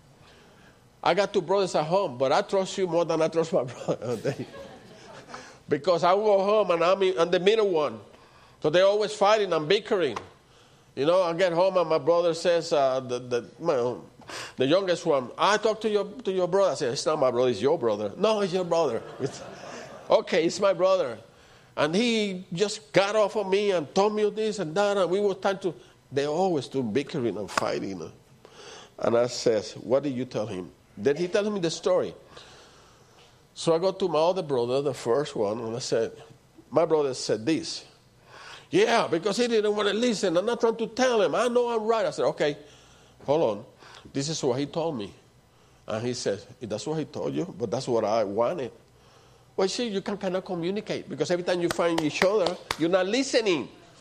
I got two brothers at home, but I trust you more than I trust my brother. Because I go home and I'm, in, I'm the middle one. So they're always fighting and bickering. You know, I get home and my brother says, uh, the, the, well, the youngest one, I talk to your to your brother. I say, it's not my brother, it's your brother. No, it's your brother. It's, okay, it's my brother. And he just got off of me and told me this and that. And we were trying to, they always do bickering and fighting. And I says, what did you tell him? Then he tells me the story. So I go to my other brother, the first one, and I said, my brother said this. Yeah, because he didn't want to listen. I'm not trying to tell him. I know I'm right. I said, okay, hold on. This is what he told me. And he said, that's what he told you, but that's what I wanted. Well, see, you can cannot communicate because every time you find each other, you're not listening.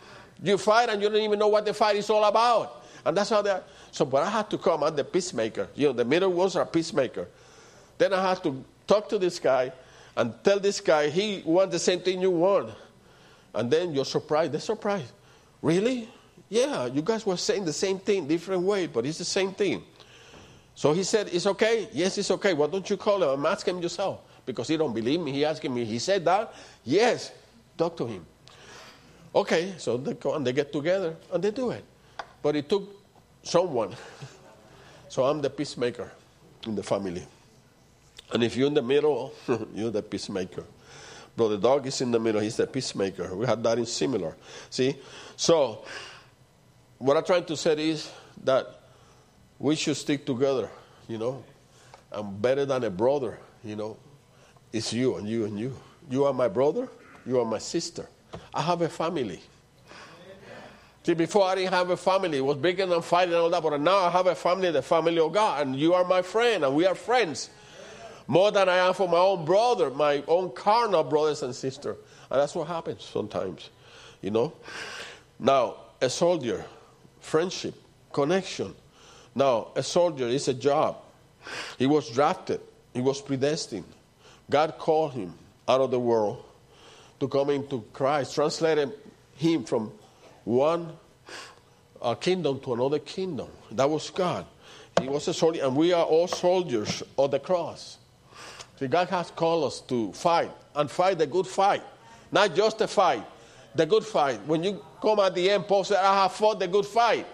You fight and you don't even know what the fight is all about. And that's how they are. So, but I had to come as the peacemaker. You know, the middle ones are peacemaker. Then I had to talk to this guy and tell this guy he wants the same thing you want. And then you're surprised. They're surprised. Really? Yeah, you guys were saying the same thing, different way, but it's the same thing. So he said, it's okay? Yes, it's okay. Why don't you call him? I'm asking him yourself. Because he don't believe me. He asking me, he said that? Yes. Talk to him. Okay, so they go and they get together and they do it. But it took someone. So I'm the peacemaker in the family. And if you're in the middle, you're the peacemaker. Brother Dog is in the middle. He's the peacemaker. We had that in similar. See? So what I'm trying to say is that we should stick together, you know. I'm better than a brother, you know. It's you and you and you. You are my brother. You are my sister. I have a family. See, before I didn't have a family. It was bigger than fighting and all that. But now I have a family, the family of God. And you are my friend. And we are friends. More than I am for my own brother, my own carnal brothers and sisters. And that's what happens sometimes, you know. Now, a soldier, friendship, connection. Now, a soldier is a job. He was drafted. He was predestined. God called him out of the world to come into Christ, translated him from one uh, kingdom to another kingdom. That was God. He was a soldier, and we are all soldiers of the cross. See, God has called us to fight, and fight the good fight. Not just a fight, the good fight. When you come at the end, Paul said, I have fought the good fight.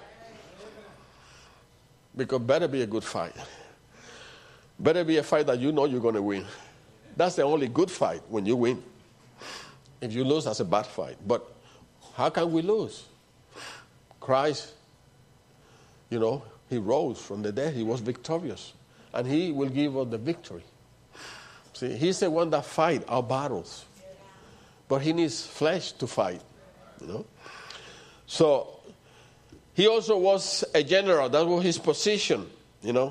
Because better be a good fight. Better be a fight that you know you're going to win. That's the only good fight, when you win. If you lose, that's a bad fight. But how can we lose? Christ, you know, he rose from the dead. He was victorious. And he will give us the victory. See, he's the one that fights our battles. But he needs flesh to fight, you know. So, he also was a general. That was his position, you know.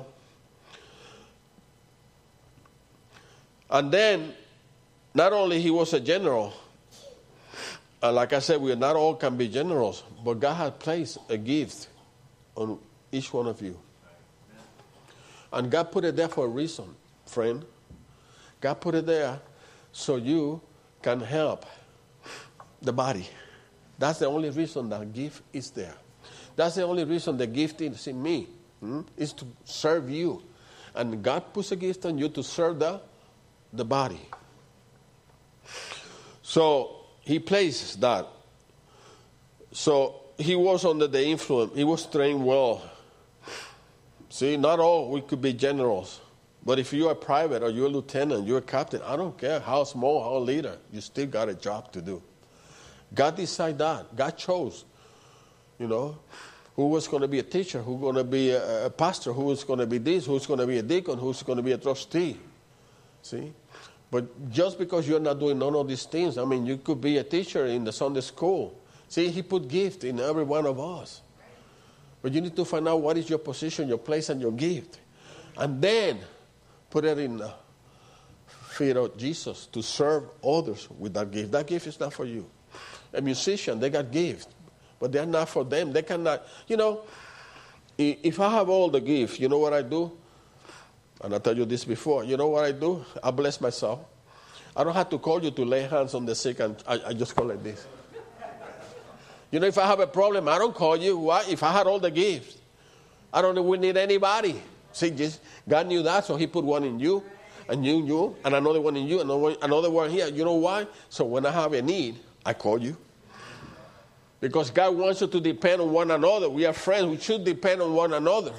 And then, not only he was a general, and like I said, we not all can be generals, but God has placed a gift on each one of you. And God put it there for a reason, friend. God put it there so you can help the body. That's the only reason that gift is there. That's the only reason the gift is in me, hmm, is to serve you. And God puts a gift on you to serve the, the body. So he places that. So he was under the influence. He was trained well. See, not all we could be generals. But if you're a private or you're a lieutenant, you're a captain, I don't care how small, how leader, you still got a job to do. God decided that. God chose, you know, who was going to be a teacher, who's going to be a, a pastor, who was going to be this, who's going to be a deacon, who's going to be a trustee. See? But just because you're not doing none of these things, I mean, you could be a teacher in the Sunday school. See, he put gift in every one of us. But you need to find out what is your position, your place, and your gift. And then put it in the feet of Jesus to serve others with that gift. That gift is not for you. A musician, they got gifts, but they're not for them. They cannot, you know, if I have all the gifts, you know what I do? And I tell you this before, you know what I do? I bless myself. I don't have to call you to lay hands on the sick, and I, I just go like this. You know, if I have a problem, I don't call you. Why? If I had all the gifts, I don't we need anybody. See, just God knew that, so he put one in you, and you, you, and another one in you, and another one, another one here. You know why? So when I have a need, I call you. Because God wants you to depend on one another. We are friends. We should depend on one another.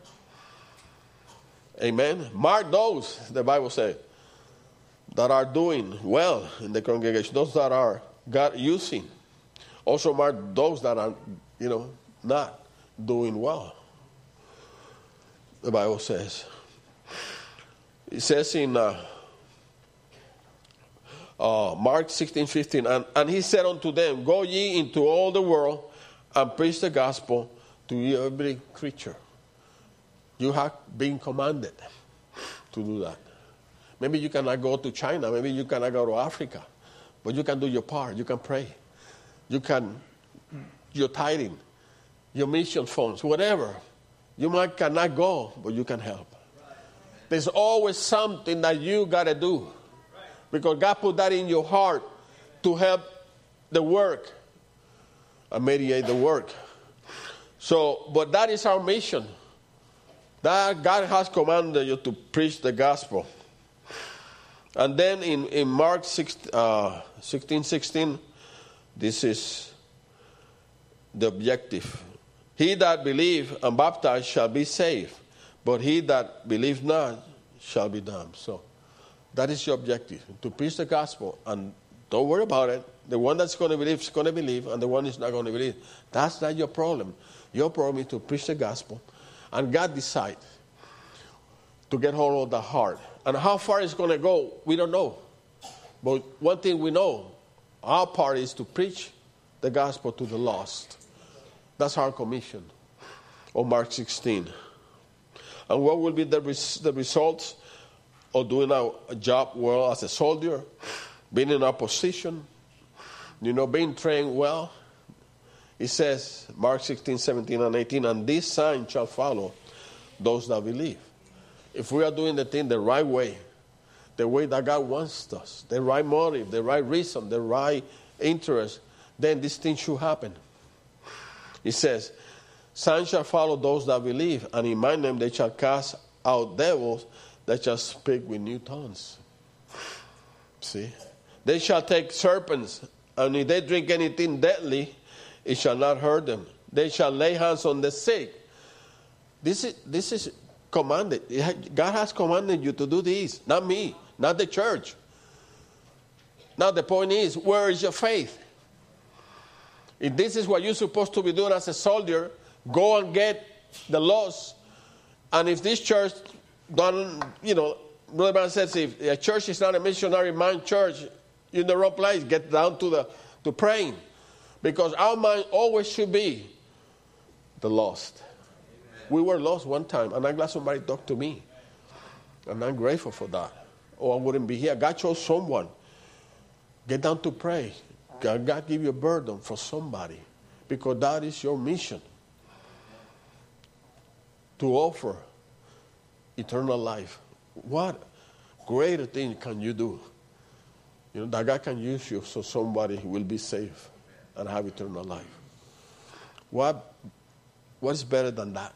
Amen. Mark those, the Bible says, that are doing well in the congregation. Those that are God using. Also mark those that are, you know, not doing well. The Bible says. It says in uh, uh, Mark sixteen fifteen, and, and he said unto them, go ye into all the world and preach the gospel to every creature. You have been commanded to do that. Maybe you cannot go to China. Maybe you cannot go to Africa. But you can do your part. You can pray. You can your tithing, your mission funds, whatever. You might cannot go, but you can help. There's always something that you got to do. Because God put that in your heart to help the work and mediate the work. So, but that is our mission. That God has commanded you to preach the gospel. And then in, in Mark sixteen sixteen, this is the objective. He that believe and baptize shall be saved, but he that believe not shall be damned. So that is your objective, to preach the gospel, and don't worry about it. The one that's going to believe is going to believe, and the one is not going to believe. That's not your problem. Your problem is to preach the gospel, and God decides to get hold of the heart. And how far it's going to go, we don't know. But one thing we know, our part is to preach the gospel to the lost. That's our commission on Mark sixteen. And what will be the, res- the results of doing our job well as a soldier, being in our position, you know, being trained well? It says, Mark sixteen, seventeen, and eighteen, and this sign shall follow those that believe. If we are doing the thing the right way, the way that God wants us, the right motive, the right reason, the right interest, then this thing should happen. It says, signs shall follow those that believe, and in my name they shall cast out devils, that shall speak with new tongues. See? They shall take serpents, and if they drink anything deadly, it shall not hurt them. They shall lay hands on the sick. This is, this is commanded. God has commanded you to do this, not me, not the church. Now the point is, where is your faith? If this is what you're supposed to be doing as a soldier, go and get the lost. And if this church don't, you know, Brother Brown says, if a church is not a missionary mind church, you're in the wrong place. Get down to the to praying. Because our mind always should be the lost. Amen. We were lost one time, and I'm glad somebody talked to me. And I'm grateful for that. Or I wouldn't be here. God chose someone. Get down to pray. God, God give you a burden for somebody. Because that is your mission. To offer eternal life. What greater thing can you do? You know, that God can use you so somebody will be saved and have eternal life. What, what is better than that?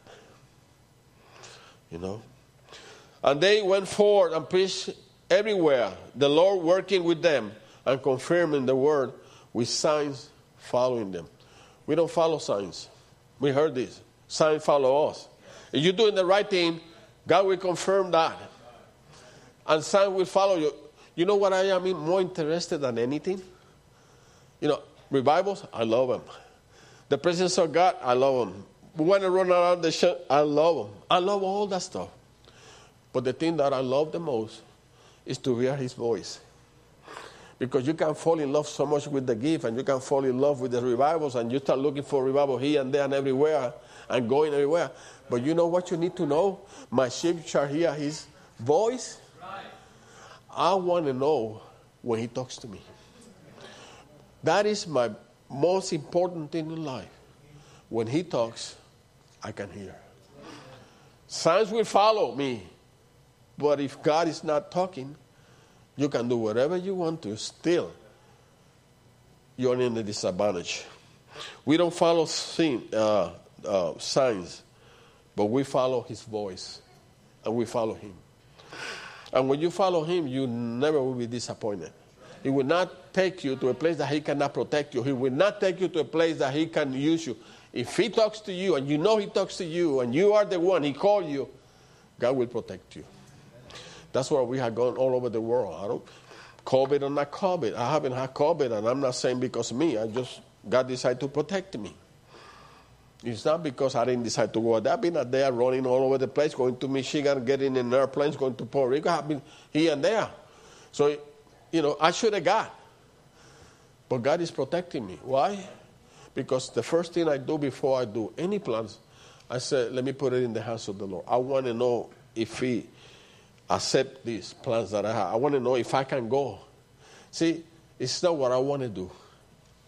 You know? And they went forward and preached everywhere, the Lord working with them and confirming the word with signs following them. We don't follow signs. We heard this. Signs follow us. If you're doing the right thing, God will confirm that. And signs will follow you. You know what I am more interested than anything? You know, revivals, I love them. The presence of God, I love them. We want to run around the show, I love them. I love all that stuff. But the thing that I love the most is to hear his voice. Because you can fall in love so much with the gift, and you can fall in love with the revivals, and you start looking for revival here and there and everywhere, and going everywhere. But you know what you need to know? My sheep shall hear his voice. I want to know when he talks to me. That is my most important thing in life. When he talks, I can hear. Signs will follow me. But if God is not talking, you can do whatever you want to. Still, you're in a disadvantage. We don't follow sin, uh, uh, signs, but we follow his voice. And we follow him. And when you follow him, you never will be disappointed. He will not take you to a place that he cannot protect you. He will not take you to a place that he can use you. If he talks to you, and you know he talks to you, and you are the one, he called you, God will protect you. That's why we have gone all over the world. I don't, COVID or not COVID. I haven't had COVID, and I'm not saying because of me. I just, God decided to protect me. It's not because I didn't decide to go. I've been there running all over the place, going to Michigan, getting in airplanes, going to Puerto Rico. I've been here and there. So, you know, I should have got. But God is protecting me. Why? Because the first thing I do before I do any plans, I say, let me put it in the hands of the Lord. I want to know if he accepts these plans that I have. I want to know if I can go. See, it's not what I want to do.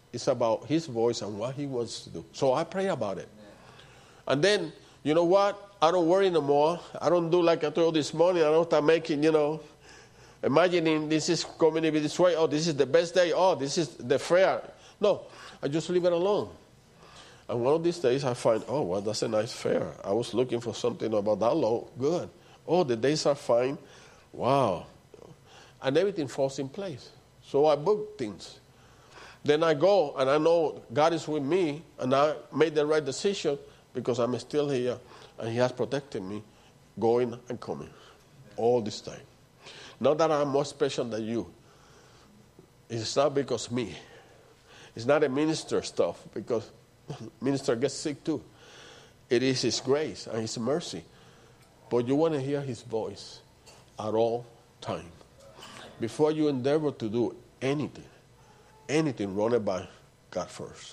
It's about his voice and what he wants to do. So I pray about it. And then, you know what? I don't worry no more. I don't do like I told this morning. I don't start making, you know, imagining this is going to be this way. Oh, this is the best day. Oh, this is the fair. No, I just leave it alone. And one of these days I find, oh, well, that's a nice fair. I was looking for something about that low. Good. Oh, the days are fine. Wow. And everything falls in place. So I book things. Then I go, and I know God is with me, and I made the right decision because I'm still here, and he has protected me going and coming all this time. Not that I'm more special than you. It's not because me. It's not a minister stuff, because minister gets sick too. It is his grace and his mercy. But you want to hear his voice at all time. Before you endeavor to do anything, anything, run it by God first.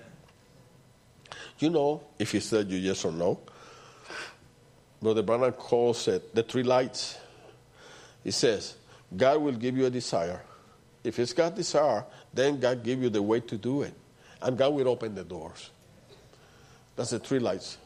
You know, if he said you yes or no. Brother Branham calls it the three lights. He says, God will give you a desire. If it's God's desire, then God give you the way to do it. And God will open the doors. That's the three lights.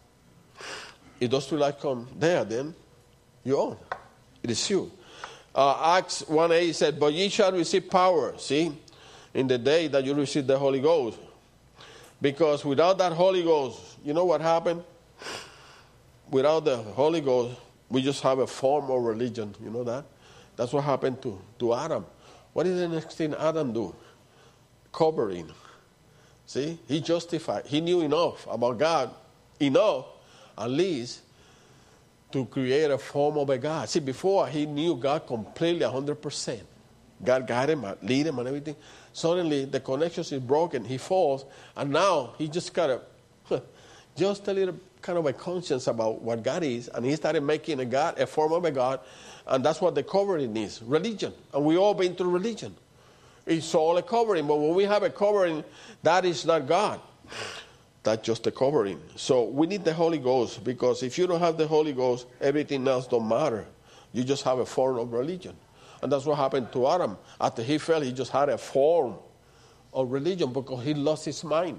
If those three lights come there, then you own. It is you. Uh, Acts one eight said, but ye shall receive power, see, in the day that you receive the Holy Ghost. Because without that Holy Ghost, you know what happened? Without the Holy Ghost, we just have a form of religion. You know that? That's what happened to, to Adam. What did the next thing Adam do? Covering. See? He justified. He knew enough about God. Enough, at least, to create a form of a God. See, before he knew God completely, one hundred percent. God guided him, lead him and everything. Suddenly, the connection is broken. He falls. And now, he just got a, just a little kind of a conscience about what God is. And he started making a God, a form of a God. And that's what the covering is, religion. And we all been through religion. It's all a covering. But when we have a covering, that is not God. That's just a covering. So we need the Holy Ghost, because if you don't have the Holy Ghost, everything else don't matter. You just have a form of religion. And that's what happened to Adam. After he fell, he just had a form of religion because he lost his mind.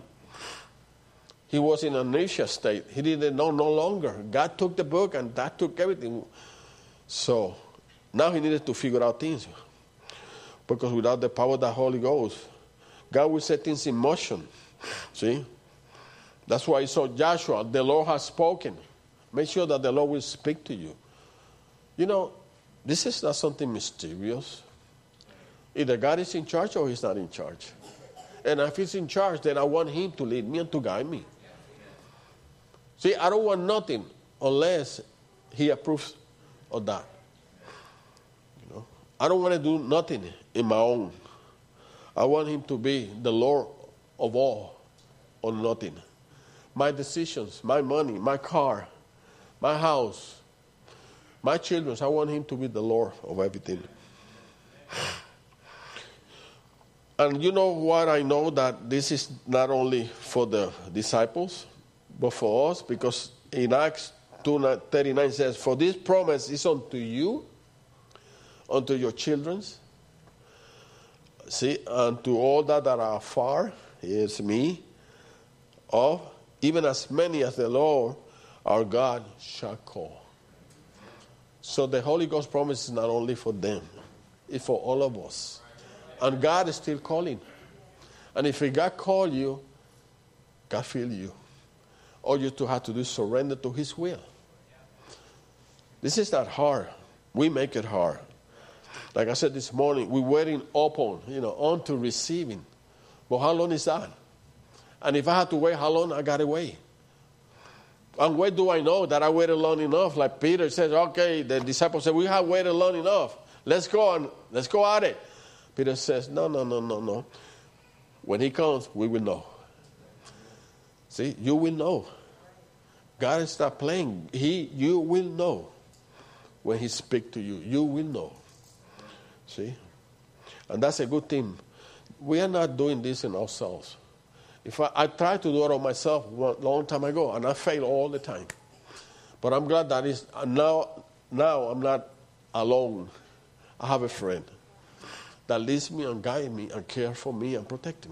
He was in an inertia state. He didn't know no longer. God took the book and that took everything. So now he needed to figure out things. Because without the power of the Holy Ghost, God will set things in motion. See? That's why he saw Joshua, the Lord has spoken. Make sure that the Lord will speak to you. You know, this is not something mysterious. Either God is in charge or he's not in charge. And if he's in charge, then I want him to lead me and to guide me. See, I don't want nothing unless he approves of that. You know, I don't want to do nothing in my own. I want him to be the Lord of all or nothing. My decisions, my money, my car, my house, my children, I want him to be the Lord of everything. And you know what? I know that this is not only for the disciples, but for us, because in Acts two thirty-nine says, for this promise is unto you, unto your children, see, and to all that are far, here's me, of even as many as the Lord our God shall call. So the Holy Ghost promise is not only for them, it's for all of us. And God is still calling. And if God call you, God feel you. All you to have to do is surrender to his will. This is not hard. We make it hard. Like I said this morning, we're waiting upon, you know, on to receiving. But how long is that? And if I have to wait, how long I got to wait? And where do I know that I waited long enough? Like Peter says, okay, the disciples said, we have waited long enough. Let's go and let's go at it. Peter says, no, no, no, no, no. When he comes, we will know. See, you will know. God is not playing. He, you will know. When he speaks to you, you will know. See? And that's a good thing. We are not doing this in ourselves. If I, I tried to do it on myself a long time ago, and I fail all the time. But I'm glad that is now, now I'm not alone. I have a friend that leads me and guides me and cares for me and protects me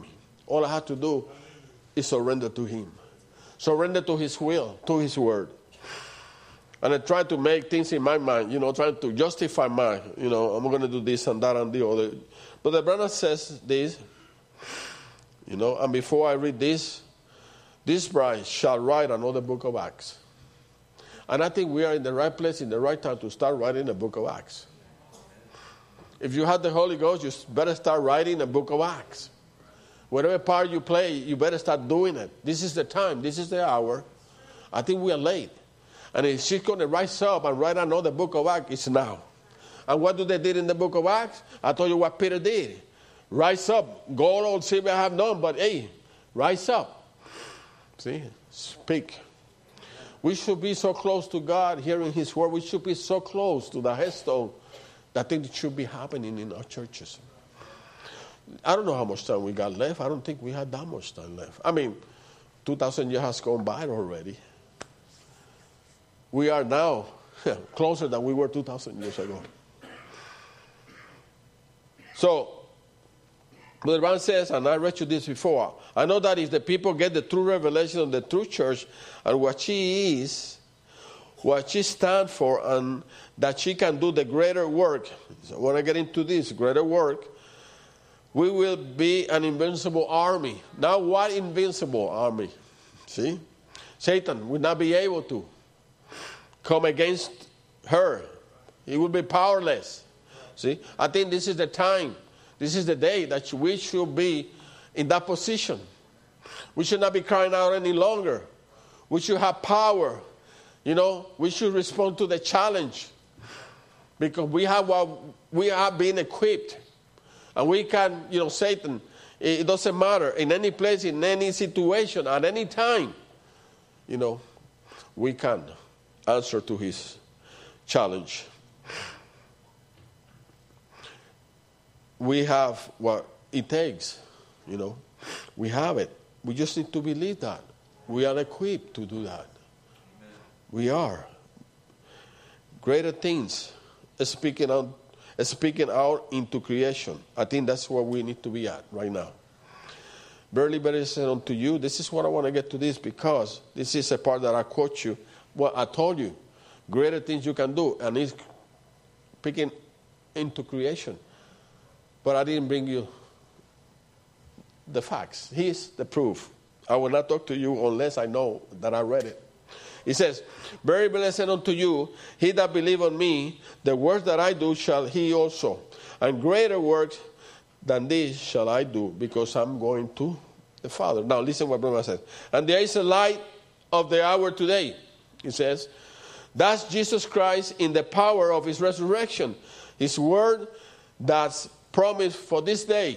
All I have to do is surrender to him. Surrender to his will, to his word. And I try to make things in my mind, you know, trying to justify my, you know, I'm going to do this and that and the other. But the brother says this, you know, and before I read this, this bride shall write another book of Acts. And I think we are in the right place, in the right time to start writing the book of Acts. If you have the Holy Ghost, you better start writing the book of Acts. Whatever part you play, you better start doing it. This is the time. This is the hour. I think we are late. And if she's going to rise up and write another book of Acts, it's now. And what do they did in the book of Acts? I told you what Peter did. Rise up. Gold or silver I have none, but hey, rise up. See? Speak. We should be so close to God, hearing his word. We should be so close to the headstone that things should be happening in our churches. I don't know how much time we got left. I don't think we had that much time left. I mean, two thousand years has gone by already. We are now closer than we were two thousand years ago. So, Brother Brown says, and I read you this before, I know that if the people get the true revelation of the true church and what she is, what she stands for, and that she can do the greater work, so when I get into this greater work, we will be an invincible army. Now, what invincible army? See? Satan will not be able to come against her. He will be powerless. See? I think this is the time, this is the day that we should be in that position. We should not be crying out any longer. We should have power. You know, we should respond to the challenge. Because we have what we have been equipped. And we can, you know, Satan, it doesn't matter, in any place, in any situation, at any time, you know, we can answer to his challenge. We have what it takes, you know. We have it. We just need to believe that. We are equipped to do that. Amen. We are. Greater things, speaking out, speaking out into creation. I think that's where we need to be at right now. Verily, verily, said unto you, this is what I want to get to this, because this is a part that I quote you. Well, I told you, greater things you can do, and it's speaking into creation. But I didn't bring you the facts. Here's the proof. I will not talk to you unless I know that I read it. It says, very blessed unto you, he that believe on me, the works that I do shall he also. And greater works than this shall I do, because I'm going to the Father. Now listen what Brother says. And there is a light of the hour today. It says, that's Jesus Christ in the power of his resurrection. His word that's promised for this day.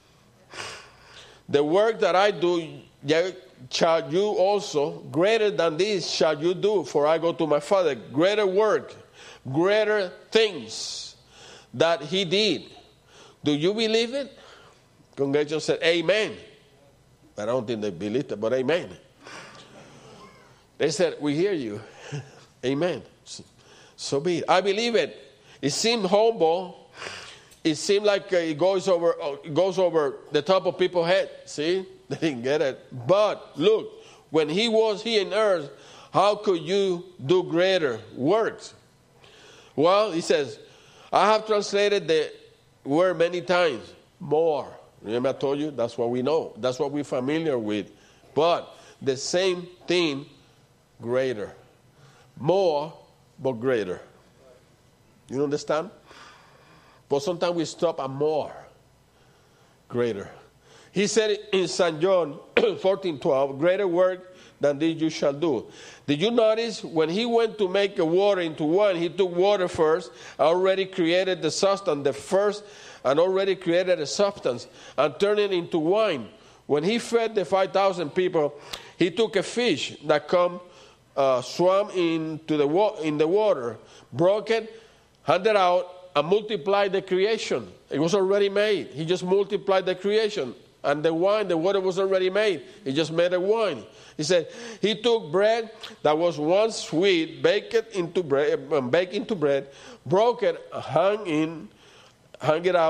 The work that I do, shall you also, greater than this shall you do, for I go to my Father. Greater work, greater things that he did. Do you believe it? Congregation said, amen. I don't think they believed it, but amen. They said, we hear you. Amen. So be it. I believe it. It seemed humble. It seemed like it goes over, it goes over the top of people's head. See? They didn't get it. But look, when he was here in earth, how could you do greater works? Well, he says, I have translated the word many times. More. Remember I told you? That's what we know. That's what we're familiar with. But the same thing, greater. More, but greater. You understand? But sometimes we stop at more. Greater. He said in Saint John fourteen twelve, greater work than this you shall do. Did you notice when he went to make a water into wine, he took water first, already created the substance, the first, and already created a substance, and turned it into wine. When he fed the five thousand people, he took a fish that come, uh, swam into the wa- in the water, broke it, handed out, and multiplied the creation. It was already made. He just multiplied the creation. And the wine, the water was already made. He just made a wine. He said, he took bread that was once sweet, baked it into bread, baked into bread, broke it, hung in, hung it out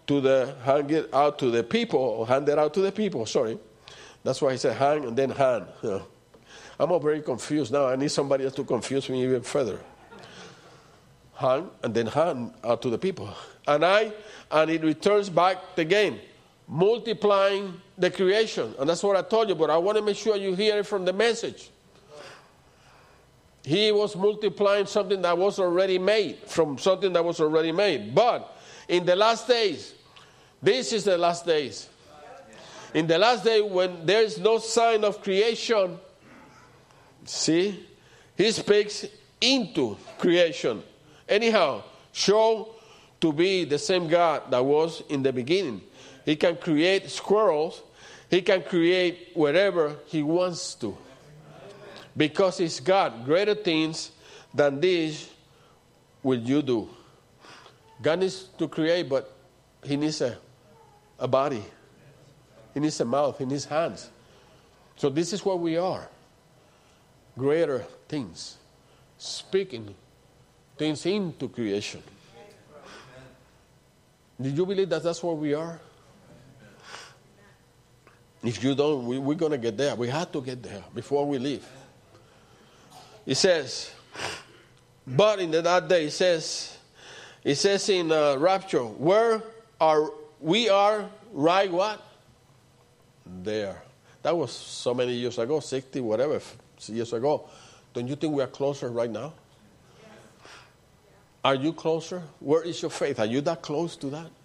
to the hand it out to the people, or hand it out to the people, sorry. That's why he said hang and then hand. Yeah. I'm all very confused now. I need somebody else to confuse me even further. Hang and then hand out to the people. And I, and it returns back again, multiplying the creation. And that's what I told you, but I want to make sure you hear it from the message. He was multiplying something that was already made, from something that was already made. But in the last days, this is the last days. In the last day, when there is no sign of creation, see, he speaks into creation. Anyhow, show to be the same God that was in the beginning. He can create squirrels. He can create wherever he wants to. Because he's God. Greater things than this will you do. God needs to create, but he needs a, a body. He needs a mouth. He needs hands. So this is what we are. Greater things. Speaking things into creation. Do you believe that that's what we are? If you don't, we, we're going to get there. We have to get there before we leave. It says, but in that day, it says, it says in uh, rapture, where are we are right what? There. That was so many years ago, sixty, whatever, years ago. Don't you think we are closer right now? Are you closer? Where is your faith? Are you that close to that?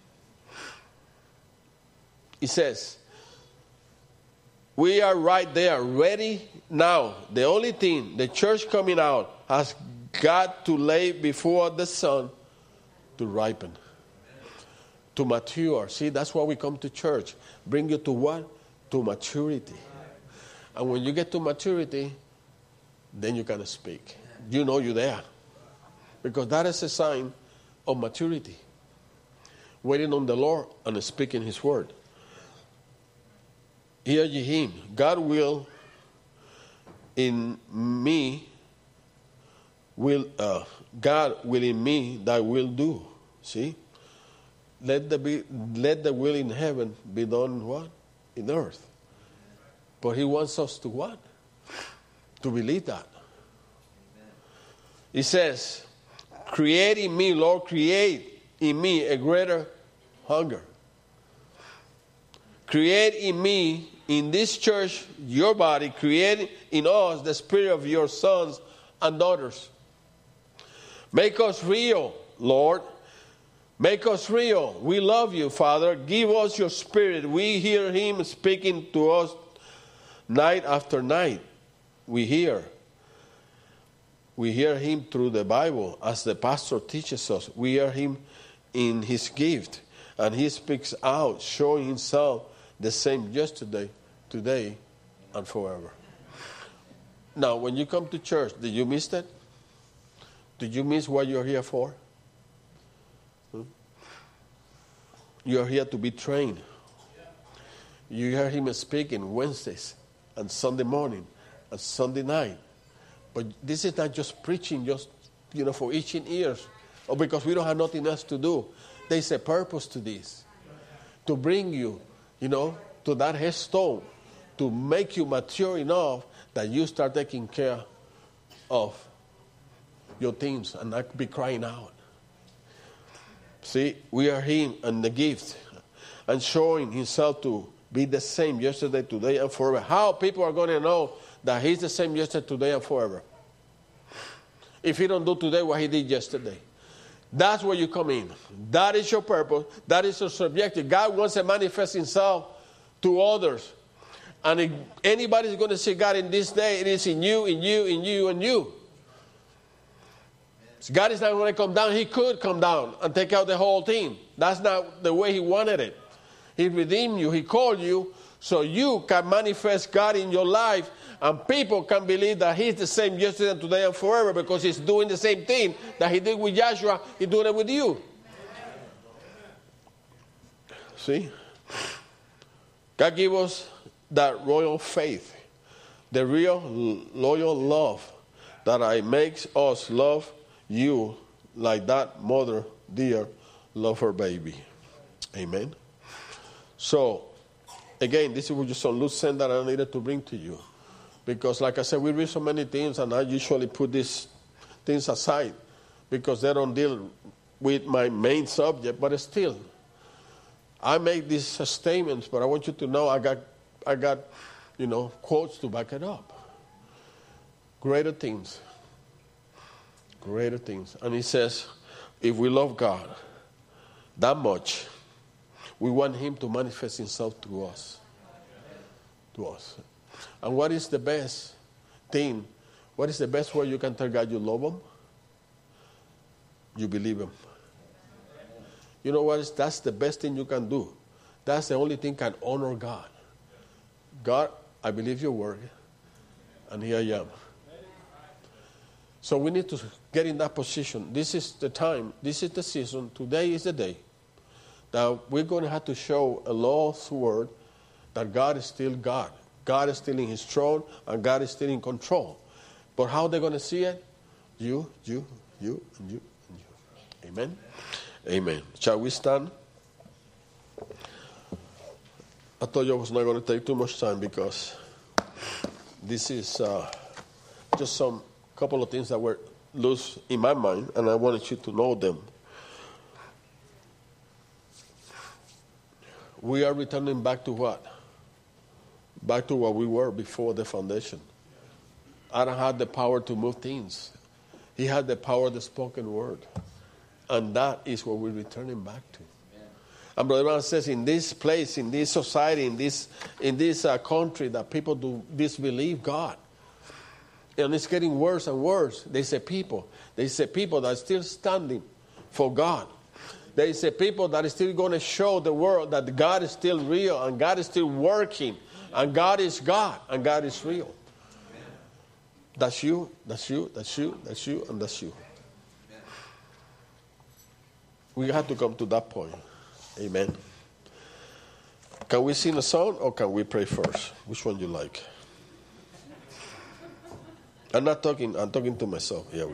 It says, we are right there, ready now. The only thing, the church coming out has got to lay before the sun to ripen, to mature. See, that's why we come to church. Bring you to what? To maturity. And when you get to maturity, then you can speak. You know you're there. Because that is a sign of maturity. Waiting on the Lord and speaking his word. Hear ye him. God will in me will uh, God will in me that will do. See? Let the be let the will in heaven be done what? In earth. But he wants us to what? To believe that. He says, create in me, Lord, create in me a greater hunger. Create in me, in this church, your body, create in us the spirit of your sons and daughters. Make us real, Lord. Make us real. We love you, Father. Give us your spirit. We hear him speaking to us night after night. We hear. We hear him through the Bible as the pastor teaches us. We hear him in his gift. And he speaks out, showing himself the same yesterday, today, and forever. Now, when you come to church, did you miss that? Did you miss what you're here for? Hmm? You're here to be trained. You hear him speaking Wednesdays and Sunday morning and Sunday night. But this is not just preaching, just, you know, for itching ears, or because we don't have nothing else to do. There's a purpose to this. To bring you, you know, to that headstone, to make you mature enough that you start taking care of your things and not be crying out. See, we are him and the gift, and showing himself to be the same yesterday, today, and forever. How people are going to know that he's the same yesterday, today, and forever? If he don't do today what he did yesterday. That's where you come in. That is your purpose. That is your subjective. God wants to manifest himself to others. And if anybody's going to see God in this day, it is in you, in you, in you, and you. God is not going to come down. He could come down and take out the whole thing. That's not the way he wanted it. He redeemed you. He called you so you can manifest God in your life, and people can believe that he's the same yesterday, today, and forever, because he's doing the same thing that he did with Joshua. He's doing it with you. See? God gave us that royal faith, the real loyal love that I makes us love you like that mother dear love her baby. Amen. So, again, this was just some loose end that I needed to bring to you. Because, like I said, we read so many things, and I usually put these things aside because they don't deal with my main subject. But still, I make these statements, but I want you to know I got, I got, you know, quotes to back it up. Greater things. Greater things. And he says, if we love God that much, we want him to manifest himself to us. To us. And what is the best thing? What is the best way you can tell God you love him? You believe him. You know what? That's the best thing you can do. That's the only thing can honor God. God, I believe your word, and here I am. So we need to get in that position. This is the time. This is the season. Today is the day that we're going to have to show a lost word that God is still God. God is still in his throne, and God is still in control. But how they're going to see it? You, you, you, and you, and you. Amen? Amen. Shall we stand? I thought I was not going to take too much time because this is uh, just some couple of things that were loose in my mind, and I wanted you to know them. We are returning back to what? Back to what we were before the foundation. Adam had the power to move things. He had the power of the spoken word. And that is what we're returning back to. And Brother Brown says, in this place, in this society, in this in this uh, country, that people do disbelieve God. And it's getting worse and worse. They say people. They say people that are still standing for God. They say people that are still going to show the world that God is still real and God is still working. And God is God and God is real. That's you, that's you, that's you, that's you, and that's you. We have to come to that point. Amen. Can we sing a song or can we pray first? Which one you like? I'm not talking, I'm talking to myself. Here we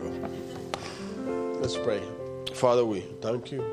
go. Let's pray. Father, we thank you.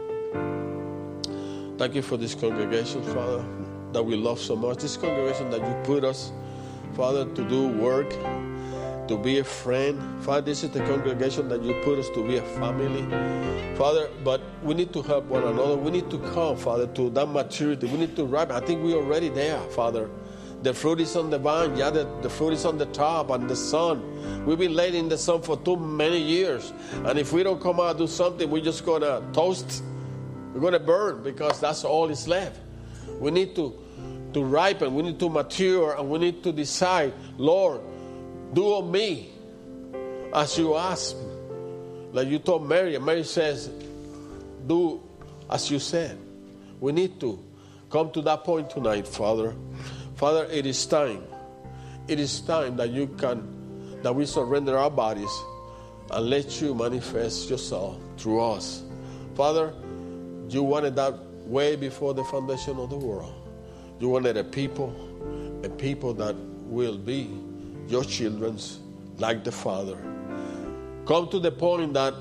Thank you for this congregation, Father, that we love so much. This congregation that you put us, Father, to do work, to be a friend. Father, this is the congregation that you put us to be a family. Father, but we need to help one another. We need to come, Father, to that maturity. We need to ripe. I think we're already there, Father. The fruit is on the vine. Yeah, the, the fruit is on the top and the sun. We've been laid in the sun for too many years. And if we don't come out and do something, we're just going to toast. We're going to burn because that's all is left. We need to, to ripen. We need to mature. And we need to decide, Lord, do on me as you ask. Like you told Mary. And Mary says, do as you said. We need to come to that point tonight, Father. Father, it is time. It is time that you can, that we surrender our bodies and let you manifest yourself through us. Father, you wanted that way before the foundation of the world. You wanted a people, a people that will be your children like the Father. Come to the point that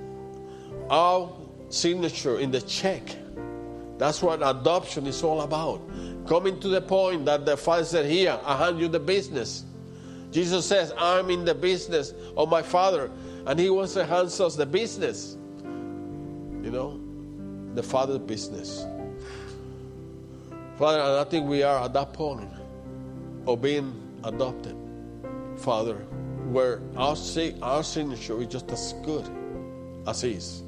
our signature in the check, that's what adoption is all about. Coming to the point that the Father said, here, I hand you the business. Jesus says, I'm in the business of my Father, and he wants to hand us the business. You know, the Father's business. Father, and I think we are at that point of being adopted, Father, where our, our signature is just as good as his.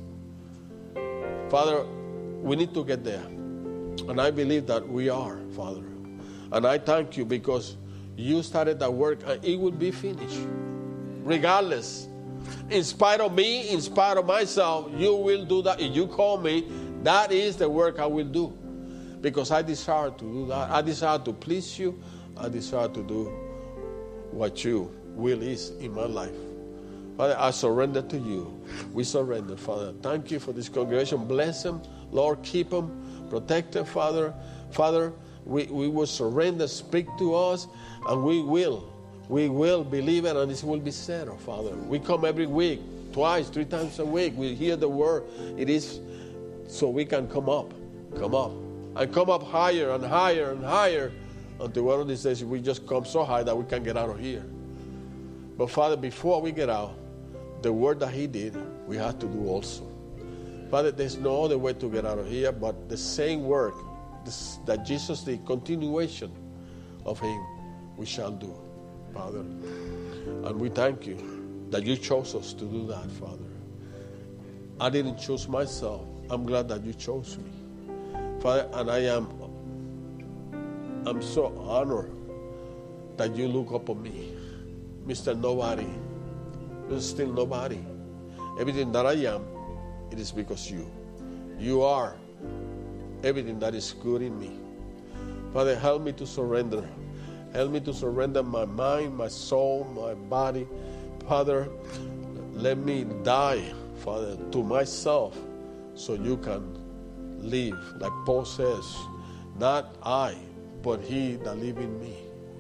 Father, we need to get there. And I believe that we are, Father. And I thank you because you started that work and it will be finished. Regardless. In spite of me, in spite of myself, you will do that. If you call me, that is the work I will do. Because I desire to do that. I desire to please you. I desire to do what your will is in my life. Father, I surrender to you. We surrender, Father. Thank you for this congregation. Bless them. Lord, keep them. Protect them, Father. Father, we, we will surrender. Speak to us. And we will. We will believe it and it will be said, oh, Father. We come every week. Twice, three times a week. We hear the word. It is so we can come up. Come up. and come up higher and higher and higher until one of these days we just come so high that we can't get out of here. But Father, before we get out, the work that he did, we have to do also. Father, there's no other way to get out of here but the same work this, that Jesus did, continuation of him, we shall do, Father. And we thank you that you chose us to do that, Father. I didn't choose myself. I'm glad that you chose me, Father, and I am I'm so honored that you look upon me, Mister Nobody. You're still nobody. Everything that I am, it is because you. You are everything that is good in me. Father, help me to surrender. Help me to surrender my mind, my soul, my body. Father, let me die, Father, to myself so you can live. Like Paul says, not I, but he that live in me.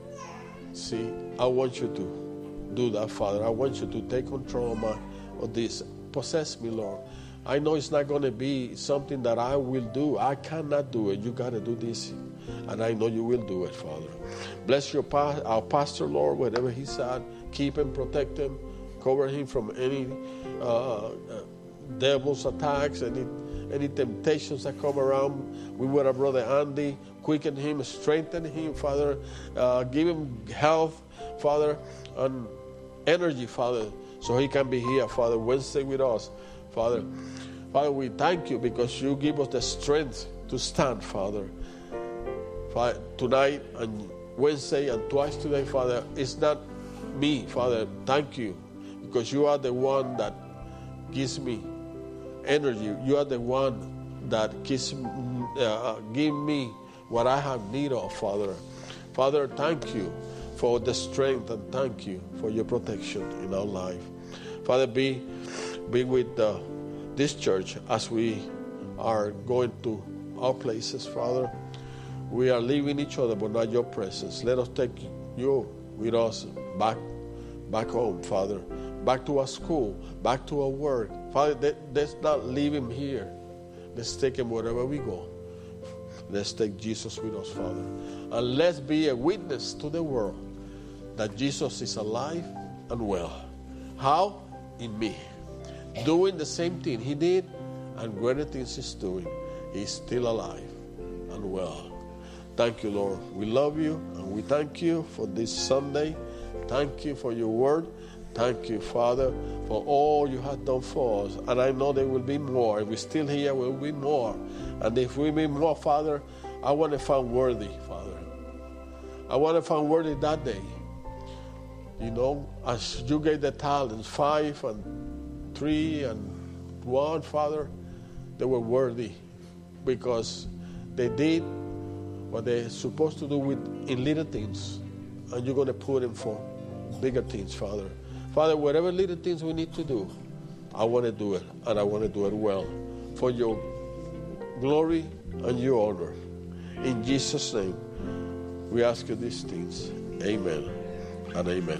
See, I want you to do that, Father. I want you to take control of, my, of this. Possess me, Lord. I know it's not going to be something that I will do. I cannot do it. You got to do this. And I know you will do it, Father. Bless your pa- our pastor, Lord, wherever he's at. Keep him, protect him. Cover him from any uh, uh, devil's attacks, any, any temptations that come around. We with our brother Andy. Quicken him, strengthen him, Father. Uh, give him health, Father, and energy, Father, so he can be here, Father, Wednesday with us, Father. Father, we thank you because you give us the strength to stand, Father. Father, tonight and Wednesday and twice today, Father, it's not me, Father. Thank you because you are the one that gives me energy. You are the one that gives uh, give me what I have need of, Father. Father, thank you for the strength and thank you for your protection in our life. Father, be, be with uh, this church as we are going to our places, Father. We are leaving each other, but not your presence. Let us take you with us back, back home, Father. Back to our school, back to our work. Father, let, let's not leave him here. Let's take him wherever we go. Let's take Jesus with us, Father. And let's be a witness to the world that Jesus is alive and well. How? In me. Doing the same thing he did and greater things he's doing. He's still alive and well. Thank you, Lord. We love you and we thank you for this Sunday. Thank you for your word. Thank you, Father, for all you have done for us. And I know there will be more. If we're still here, there will be more. And if we be more, Father, I want to find worthy, Father. I want to find worthy that day. You know, as you gave the talents, five and three and one, Father, they were worthy because they did what they're supposed to do with in little things. And you're going to put them for bigger things, Father. Father, whatever little things we need to do, I want to do it, and I want to do it well for your glory and your honor. In Jesus' name, we ask you these things. Amen and amen.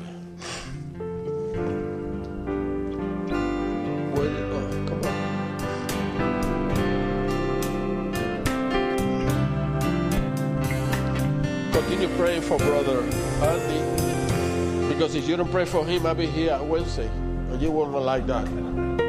Where did, oh, come on. Continue praying for Brother Andy. Because if you don't pray for him, I'll be here on Wednesday. And you won't like that.